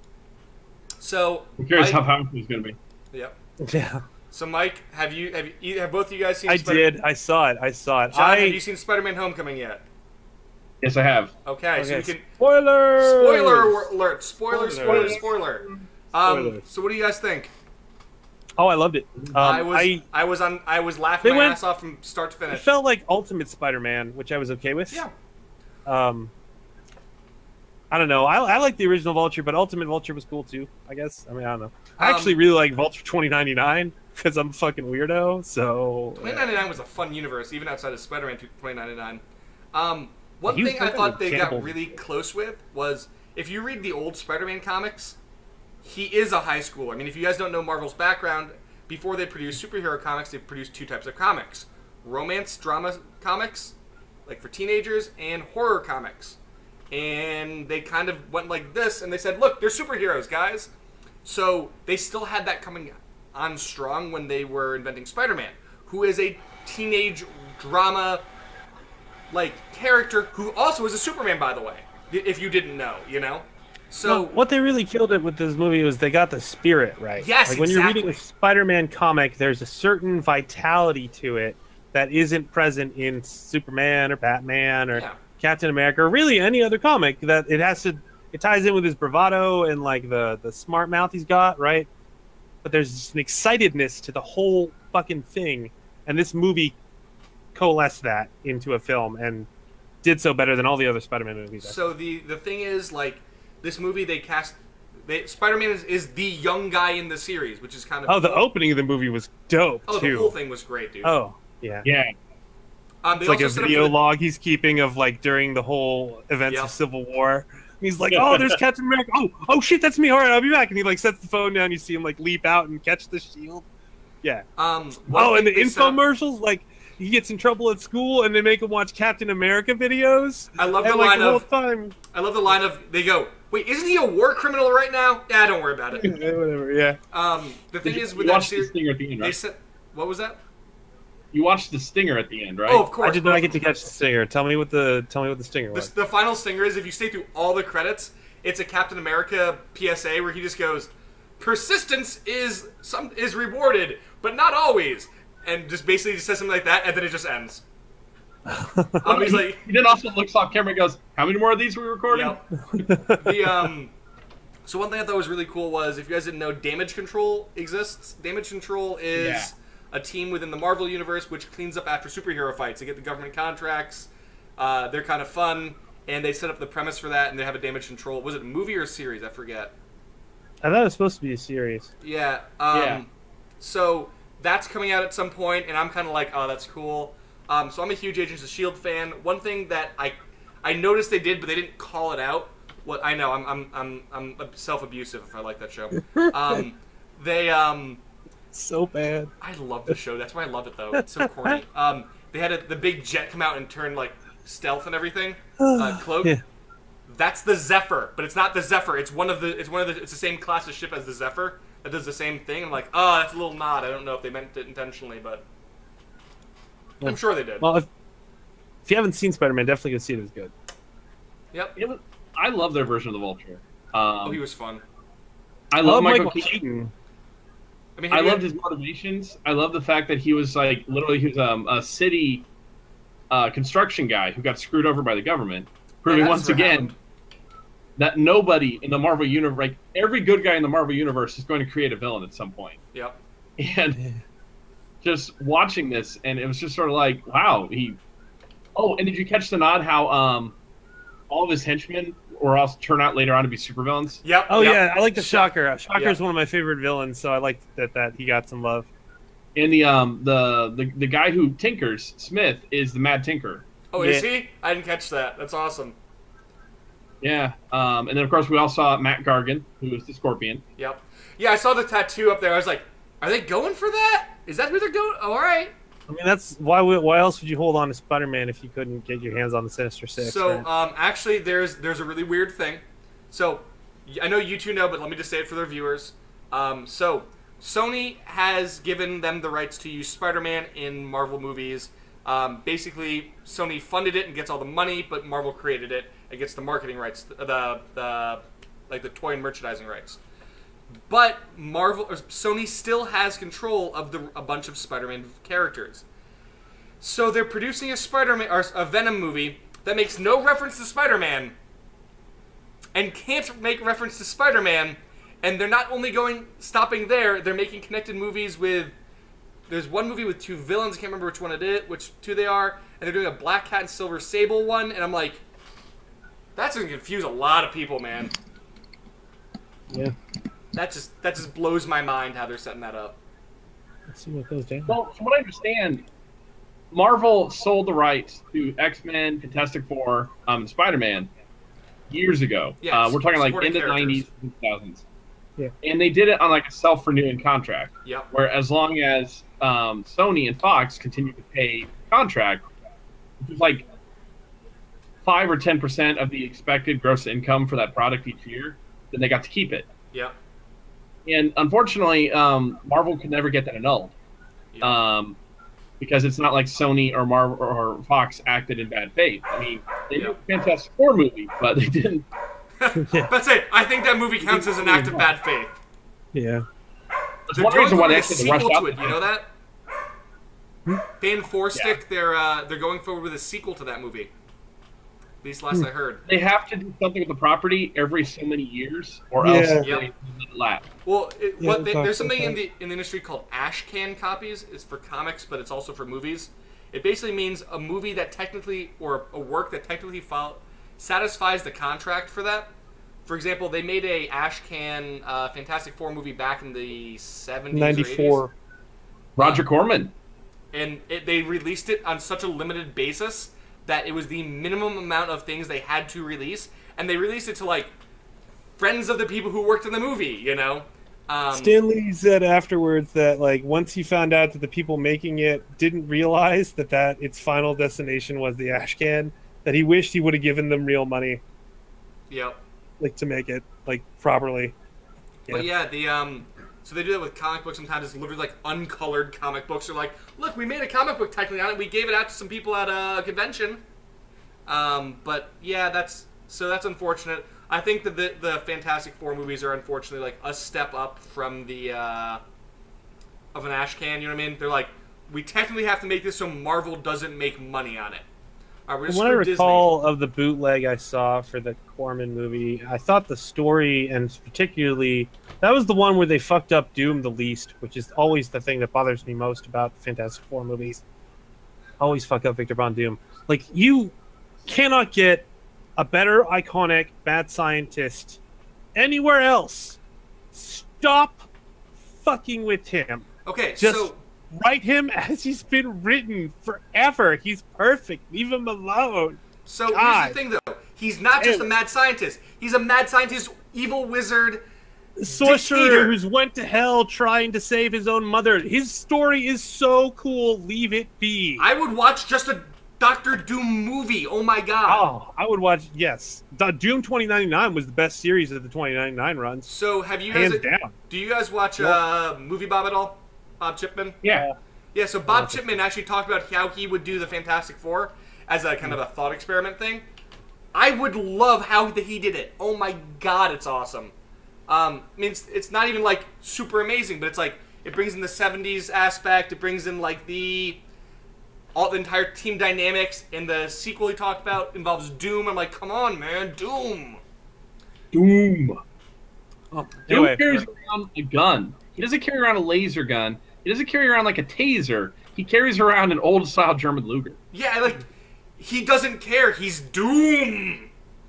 So, I'm curious I- how powerful it's going to be. Yep. Yeah, So, Mike, have you have you have both of you guys seen? I Spider- did. I saw it. I saw it. John, I have you seen Spider-Man: Homecoming yet? Yes, I have. Okay, so okay. we can Spoiler. spoiler alert. Spoiler, spoiler, Spoilers. spoiler. Um, Spoilers. so what do you guys think? Oh, I loved it. Um, I was I, I, was on I was laughing They my went- ass off from start to it finish. felt like Ultimate Spider-Man, which I was okay with. Yeah. Um, I don't know. I, I like the original Vulture, but Ultimate Vulture was cool too. I guess. I mean, I don't know. I Um, actually really like Vulture twenty ninety-nine because I'm a fucking weirdo. So twenty ninety-nine was a fun universe, even outside of Spider-Man twenty ninety-nine. Um, one He was thing I fucking thought they got cannibal. really close with was if you read the old Spider-Man comics, he is a high schooler. I mean, if you guys don't know Marvel's background, before they produced superhero comics, they produced two types of comics: romance drama comics, like for teenagers, and horror comics. And they kind of went like this, and they said, "Look, they're superheroes, guys." So they still had that coming on strong when they were inventing Spider-Man, who is a teenage drama like character who also is a Superman, by the way. If you didn't know, you know. So Well, what they really killed it with this movie was they got the spirit right. Yes, like when you're reading a exactly. Spider-Man comic, there's a certain vitality to it that isn't present in Superman or Batman or Yeah. Captain America or really any other comic. That it has to, it ties in with his bravado and like the the smart mouth he's got, right? But there's just an excitedness to the whole fucking thing, and this movie coalesced that into a film and did so better than all the other Spider-Man movies. I So the the thing is, like, this movie they cast, they, Spider-Man is, is the young guy in the series, which is kind of Oh, the cool. opening of the movie was dope Oh, too. the whole thing was great, dude. Oh, yeah. Yeah. um, they It's like also a set up video for the- log he's keeping of like during the whole events Yep. of Civil War. He's like, "Oh, there's Captain America. Oh, oh shit, that's me. All right, I'll be back." And he like sets the phone down. You see him like leap out and catch the shield. Yeah. Um, one Oh, and thing the they set up- infomercials, like he gets in trouble at school, and they make him watch Captain America videos. I love and, the like, line the whole of- time. I love the line of they go, "Wait, isn't he a war criminal right now?" Yeah, don't worry about it. Yeah, whatever. Yeah. Um, the thing Did you, is with you that watched the series, stinger at the end, they right? said, what was that? You watched the stinger at the end, right? Oh, of course. I did not get to catch the stinger. Tell me what the tell me what the stinger The, was. the final stinger is if you stay through all the credits, it's a Captain America P S A where he just goes, "Persistence is some is rewarded, but not always," and just basically just says something like that, and then it just ends. Um, he's like, He then also looks off camera and goes, "How many more of these are we recording?" yep. The um, so one thing I thought was really cool was, if you guys didn't know, Damage Control exists. Damage Control is Yeah. a team within the Marvel universe which cleans up after superhero fights. They get the government contracts. Uh, they're kind of fun, and they set up the premise for that, and they have a Damage Control. Was it a movie or a series? I forget. I thought it was supposed to be a series. Yeah. Um, Yeah. So that's coming out at some point, and I'm kind of like, oh, that's cool. Um, so I'm a huge Agents of Shield fan. One thing that I I noticed they did, but they didn't call it out. What I know, I'm I'm I'm I'm self-abusive if I like that show. Um, they um, So bad. I love the show. That's why I love it though. It's so corny. Um, they had a, the big jet come out and turn like stealth and everything. Uh, cloak. Yeah. That's the Zephyr, but it's not the Zephyr. It's one of the. It's one of the. It's the same class of ship as the Zephyr that does the same thing. I'm like, oh, that's a little nod. I don't know if they meant it intentionally, but I'm sure they did. Well, if, if you haven't seen Spider-Man, definitely go see it. It's good. Yep. It was, I love their version of the Vulture. Um, Oh, he was fun. I I love love Michael, Michael Keaton. Keaton. I mean, I have you- loved his motivations. I love the fact that he was like literally he was um, a city uh, construction guy who got screwed over by the government, proving that's once what again happened. that nobody in the Marvel universe, like every good guy in the Marvel universe, is going to create a villain at some point. Yep. And just watching this, and it was just sort of like, wow, he. Oh, and did you catch the nod? How um, all of his henchmen or else turn out later on to be supervillains. Yep. Oh yep. yeah, I like the Shock- Shocker. Shocker yeah. is one of my favorite villains, so I like that that he got some love. And the um the, the the guy who tinkers, Smith, is the Mad Tinker. Oh, is Yeah. he? I didn't catch that. That's awesome. Yeah. Um, and then of course we all saw Matt Gargan, who is the Scorpion. Yep. Yeah, I saw the tattoo up there. I was like, are they going for that? Is that who they're going? Oh, all right. I mean, that's why. would- Why else would you hold on to Spider-Man if you couldn't get your hands on the Sinister Six? So, right? um, actually, there's there's a really weird thing. So, y- I know you two know, but let me just say it for their viewers. Um, so, Sony has given them the rights to use Spider-Man in Marvel movies. Um, basically, Sony funded it and gets all the money, but Marvel created it and gets the marketing rights, the the like the toy and merchandising rights. But Marvel or Sony still has control of the a bunch of Spider-Man characters. So they're producing a Spider-Man or a Venom movie that makes no reference to Spider-Man and can't make reference to Spider-Man, and they're not only going stopping there, they're making connected movies with there's one movie with two villains, I can't remember which one it is, which two they are, and they're doing a Black Cat and Silver Sable one, and I'm like, that's gonna confuse a lot of people, man. yeah. That just that just blows my mind how they're setting that up. Let's see what goes down. Well, from what I understand, Marvel sold the rights to X-Men, Fantastic Four, um, and Spider-Man years ago. Yeah, uh, we're talking like supporting in the characters. nineties, two thousands. Yeah. And they did it on like a self-renewing contract, Yep. where as long as um, Sony and Fox continued to pay the contract, which was like five or ten percent of the expected gross income for that product each year, then they got to keep it. Yep. And unfortunately, um, Marvel could never get that annulled. Yep. Um, because it's not like Sony or Marvel or Fox acted in bad faith. I mean, they did a Fantastic Four movie, but they didn't. That's it. I think that movie counts as an act of bad faith. Yeah. That's They're one going reason for why they a actually rushed sequel out. to it. You know that? Fan Four Stick. Yeah. They're uh, they're going forward with a sequel to that movie. At least last I heard. They have to do something with the property every so many years, or Yeah. else Yep. they let it lapse. Well, it, Yeah, what we they, talked there's something about in the in the industry called ash can copies. It's for comics, but it's also for movies. It basically means a movie that technically, or a work that technically fol- satisfies the contract for that. For example, they made a ash can uh, Fantastic Four movie back in the seventies or eighties. ninety-four. Roger Corman. And it, they released it on such a limited basis that it was the minimum amount of things they had to release, and they released it to like friends of the people who worked in the movie. You know, um, Stanley said afterwards that like once he found out that the people making it didn't realize that that its final destination was the ash can, that he wished he would have given them real money Yep. like to make it like properly. But yeah, the um, so they do that with comic books. Sometimes it's literally like uncolored comic books. They're like, look, we made a comic book technically on it. We gave it out to some people at a convention. Um, but yeah, that's so that's unfortunate. I think that the the Fantastic Four movies are unfortunately like a step up from the uh, of an ash can. You know what I mean? They're like, we technically have to make this so Marvel doesn't make money on it. All right, we're From gonna what I screw recall of the bootleg I saw for the Corman movie, I thought the story, and particularly that was the one where they fucked up Doom the least, which is always the thing that bothers me most about Fantastic Four movies. Always fuck up Victor Von Doom. Like, you cannot get a better iconic bad scientist anywhere else. Stop fucking with him. Disney. Okay, Just so write him as he's been written forever. He's perfect. Leave him alone. so God. here's the thing though. He's not just a mad scientist. He's a mad scientist, evil wizard, Sorcerer dictator. who's went to hell trying to save his own mother. His story is so cool. Leave it be. I would watch just a Doctor Doom movie. Oh my god. Oh, I would watch. Yes, the Doom twenty ninety-nine was the best series of the twenty ninety-nine runs. So have you guys? Hands down. Do you guys watch Nope. uh, Movie Bob at all? Bob Chipman. Yeah. Yeah. So Bob Chipman actually talked about how he would do the Fantastic Four as a kind of a thought experiment thing. I would love how he did it. Oh my god, it's awesome. Um, I mean, it's, it's not even like super amazing, but it's like it brings in the seventies aspect. It brings in like the all the entire team dynamics. And the sequel he talked about involves Doom. I'm like, come on, man, Doom. Doom. Oh, Doom anyway, carries around a gun. He doesn't carry around a laser gun. He doesn't carry around like a taser. He carries around an old style German Luger. Yeah, like he doesn't care. He's Doom.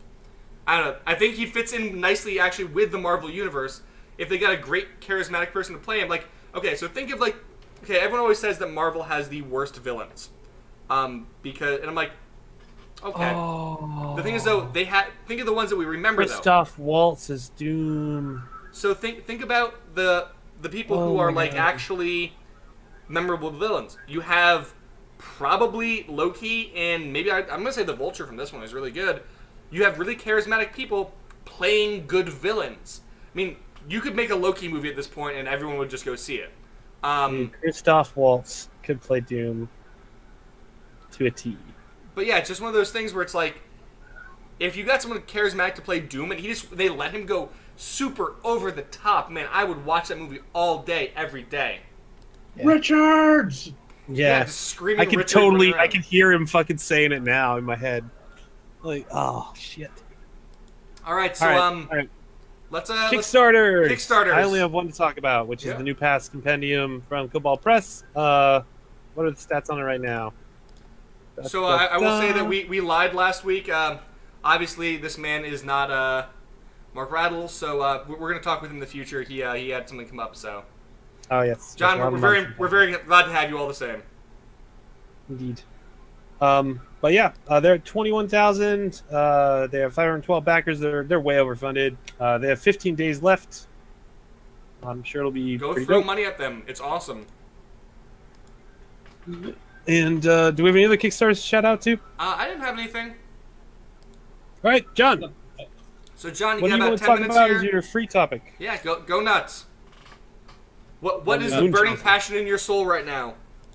I don't know. I think he fits in nicely actually with the Marvel universe. If they got a great charismatic person to play him, like okay, so think of like okay, everyone always says that Marvel has the worst villains, um, because and I'm like, okay. Oh. The thing is though, they had think of the ones that we remember though. Christoph Waltz is Doom. So think think about the the people who Oh are my like God. actually memorable villains. You have probably Loki and maybe I, I'm gonna say the Vulture from this one is really good. You have really charismatic people playing good villains. I mean, you could make a Loki movie at this point and everyone would just go see it. Um, Dude, Christoph Waltz could play Doom to a T. but yeah, it's just one of those things where it's like, if you got someone charismatic to play Doom and he just they let him go super over the top, man, I would watch that movie all day, every day. Yeah. Richards. Yeah, just screaming. I can Richard totally, running I around. can hear him fucking saying it now in my head. Like, oh shit. All right, so all right, um, all right. let's uh, let's, Kickstarter. Kickstarters. I only have one to talk about, which Yeah. is the new Pass Compendium from Cobalt Press. Uh, what are the stats on it right now? So uh, I, I will say that we, we lied last week. Um, obviously, this man is not uh, Mark Rattle, so uh, we're, we're going to talk with him in the future. He uh, he had something come up, so Oh yes, John, Yes, we're, we're Robin very Munson. we're very glad to have you all the same. Indeed. Um, but yeah, uh, they're at twenty-one thousand. Uh, they have five hundred twelve backers. They're they're way overfunded. Uh, they have fifteen days left. I'm sure it'll be Go pretty throw dope. money at them. It's awesome. And uh, do we have any other Kickstarters to shout out to? Uh, I didn't have anything. All right, John. So John, you What do got you about want to ten talk minutes about here. as your free topic? Yeah, go go nuts. What what Um, is the Moon burning Johnson. passion in your soul right now?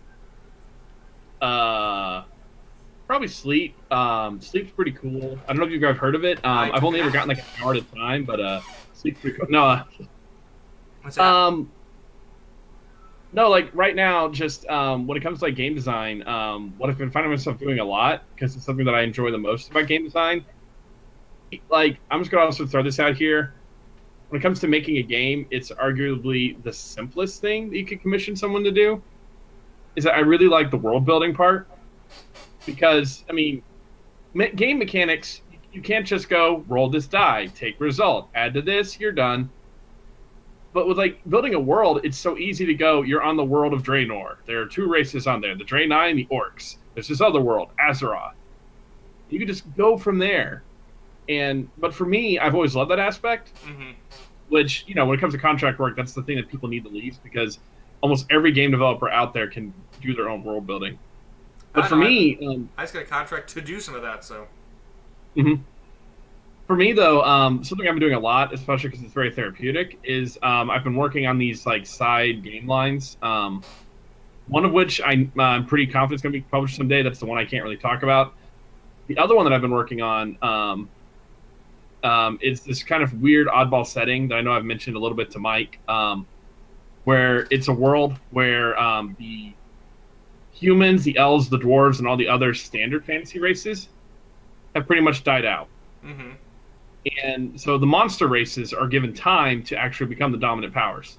Uh, probably Sleep. Um, Sleep's pretty cool. I don't know if you guys have heard of it. Um, I- I've only ever gotten like an hour at a time, but uh, Sleep's pretty cool. No, uh, What's that? um, no, like right now, just um, when it comes to like game design, um, what I've been finding myself doing a lot because it's something that I enjoy the most about game design. Like, I'm just gonna also throw this out here. When it comes to making a game, it's arguably the simplest thing that you could commission someone to do. Is that I really like the world building part because I mean, me- game mechanics, you can't just go roll this die, take result, add to this, you're done. But with like building a world, it's so easy to go. You're on the world of Draenor. There are two races on there: the Draenei and the Orcs. There's this other world, Azeroth. You can just go from there. And but for me, I've always loved that aspect. Mm-hmm. Which, you know, when it comes to contract work, that's the thing that people need the least because almost every game developer out there can do their own world building. But I for know, me, um, I just got a contract to do some of that, so. mhm. for me though, um, something I've been doing a lot, especially because it's very therapeutic, is um, I've been working on these like side game lines. Um, one of which I, I'm pretty confident is going to be published someday. That's the one I can't really talk about. The other one that I've been working on um, um, is this kind of weird oddball setting that I know I've mentioned a little bit to Mike, um, where it's a world where um, the humans, the elves, the dwarves, and all the other standard fantasy races have pretty much died out. Mm-hmm. And so the monster races are given time to actually become the dominant powers.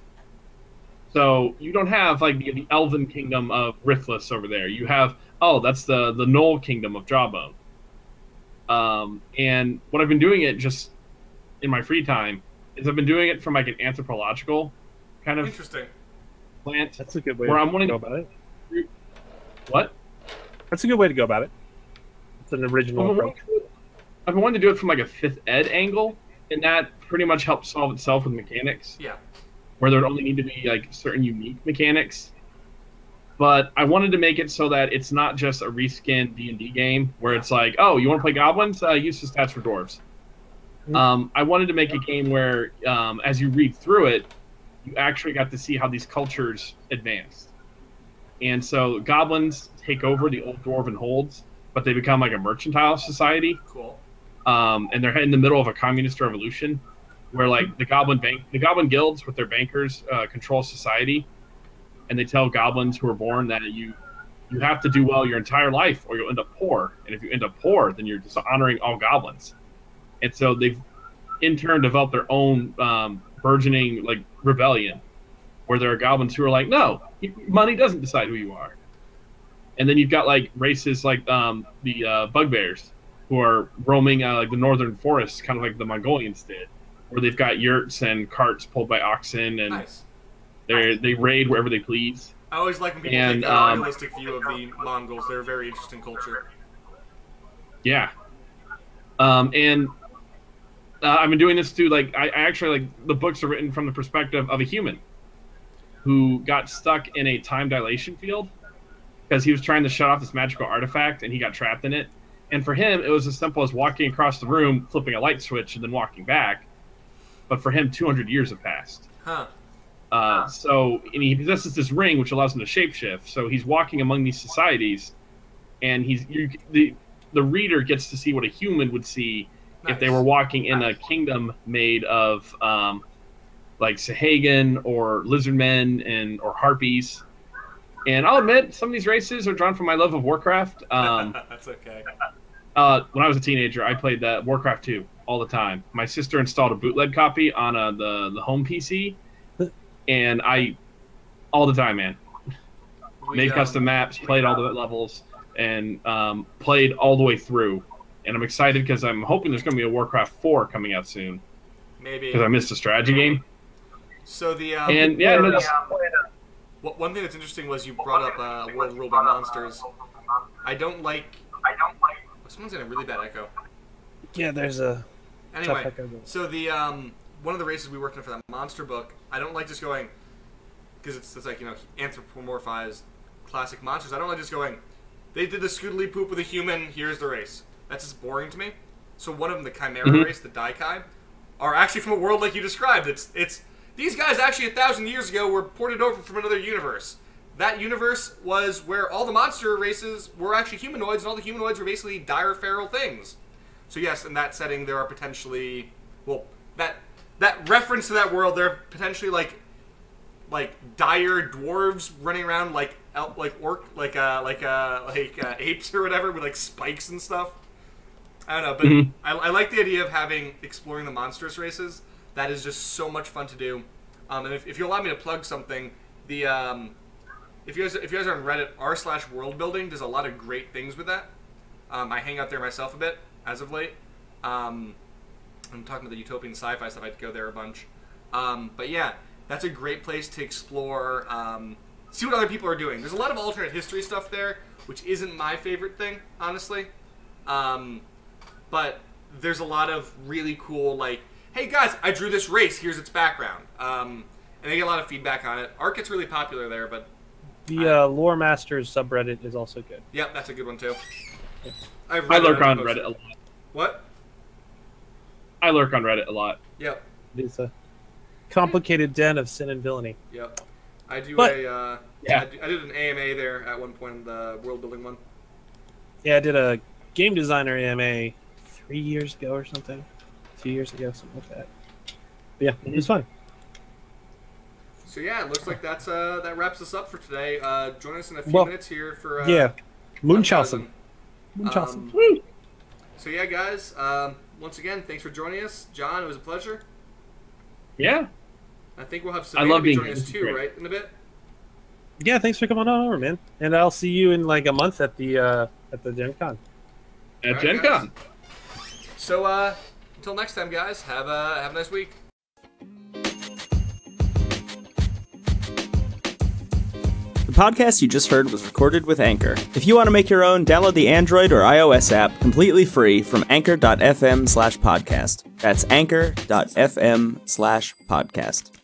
So you don't have like the, the elven kingdom of Rithlis over there. You have, oh, that's the the Knoll kingdom of Jawbone. Um, and what I've been doing it just in my free time is I've been doing it from like an anthropological kind of Interesting. plant. That's a good way Where to I'm wanting go to- about it. What? That's a good way to go about it. It's an original I've been approach. wanting to- I've been wanting to do it from like a fifth ed angle, and that pretty much helps solve itself with mechanics. Yeah. Where there would only need to be like certain unique mechanics. But I wanted to make it so that it's not just a reskin D and D game where it's like, oh, you want to play goblins? Uh, use the stats for dwarves. Mhm. Um, I wanted to make a game where, um, as you read through it, you actually got to see how these cultures advanced. And so goblins take over the old dwarven holds, but they become like a mercantile society. Cool. Um, and they're in the middle of a communist revolution where like the goblin bank the goblin guilds with their bankers uh, control society, and they tell goblins who are born that you you have to do well your entire life or you'll end up poor, and if you end up poor then you're dishonoring all goblins. And so they've in turn developed their own um, burgeoning like rebellion where there are goblins who are like, no, money doesn't decide who you are. And then you've got like races like um, the uh, bugbears who are roaming uh, like the northern forests, kind of like the Mongolians did, where they've got yurts and carts pulled by oxen, and Nice. they they raid wherever they please. I always like when people And, take a um, realistic view of the Mongols. They're a very interesting culture. Yeah. Um, and uh, I've been doing this too. Like I, I actually like the books are written from the perspective of a human who got stuck in a time dilation field because he was trying to shut off this magical artifact and he got trapped in it. And for him, it was as simple as walking across the room, flipping a light switch, and then walking back. But for him, two hundred years have passed. Huh. Uh, so, and he possesses this ring, which allows him to shapeshift. So he's walking among these societies, and he's you, the the reader gets to see what a human would see if they Nice. were walking in a kingdom made of um, like Sahagan or lizardmen and or harpies. And I'll admit, some of these races are drawn from my love of Warcraft. Um, That's okay. uh, when I was a teenager, I played that Warcraft two all the time. My sister installed a bootleg copy on uh, the the home P C, and I all the time, man, We, made um, custom maps, played all the levels, and um, played all the way through. And I'm excited because I'm hoping there's going to be a Warcraft four coming out soon Maybe. because I missed a strategy game. So the um, And yeah, no, just, wh- one thing that's interesting was you brought up uh, World Ruled by Monsters. I don't like. Someone's in a really bad echo. Yeah, there's a Anyway, tough echo. so the um, one of the races we worked on for that monster book, I don't like just going because it's, it's like you know anthropomorphized classic monsters. I don't like just going. They did the scoodly poop with a human. Here's the race. That's just boring to me. So one of them, the Chimera Mhm. race, the Daikai, are actually from a world like you described. It's it's these guys actually a thousand years ago were ported over from another universe. That universe was where all the monster races were actually humanoids, and all the humanoids were basically dire feral things. So yes, in that setting, there are potentially, well, that that reference to that world, there are potentially like, like dire dwarves running around like el- like orc, like uh like uh like uh, apes or whatever with like spikes and stuff. I don't know, but Mhm. I, I like the idea of having exploring the monstrous races. That is just so much fun to do. Um, and if, if you allow me to plug something, the um, if you guys if you guys are on Reddit, r slash world building does a lot of great things with that. Um, I hang out there myself a bit as of late. Um, I'm talking to the utopian sci-fi stuff. I'd go there a bunch. Um, but yeah, that's a great place to explore. Um, see what other people are doing. There's a lot of alternate history stuff there, which isn't my favorite thing, honestly. Um, but there's a lot of really cool, like, hey guys, I drew this race. Here's its background. Um, and they get a lot of feedback on it. Art gets really popular there, but The uh, Lore Masters subreddit is also good. yep, that's a good one too. I've I read it, lurk on I've Reddit posted- a lot. What? I lurk on Reddit a lot. Yep, It is a complicated den of sin and villainy. yep. I do But- a. Uh, Yeah. I, do- I did an A M A there at one point, the world building one. Yeah, I did a game designer A M A three years ago or something. Two years ago, something like that. But yeah, it was fun. So yeah, it looks like that's uh, that wraps us up for today. Uh, join us in a few Well, minutes here for uh, yeah, Munchausen. Munchausen. Munchausen. Um, so yeah, guys. Um, once again, thanks for joining us, John. It was a pleasure. Yeah. I think we'll have I Savannah love be being joining here. us too, Great. right? In a bit. Yeah, thanks for coming on over, man. And I'll see you in like a month at the uh, at the Gen Con. At Alright, Gen guys. Con. So uh, until next time, guys. Have a have a nice week. The podcast you just heard was recorded with Anchor. If you want to make your own, download the Android or iOS app completely free from anchor.fm slash podcast. That's anchor.fm slash podcast.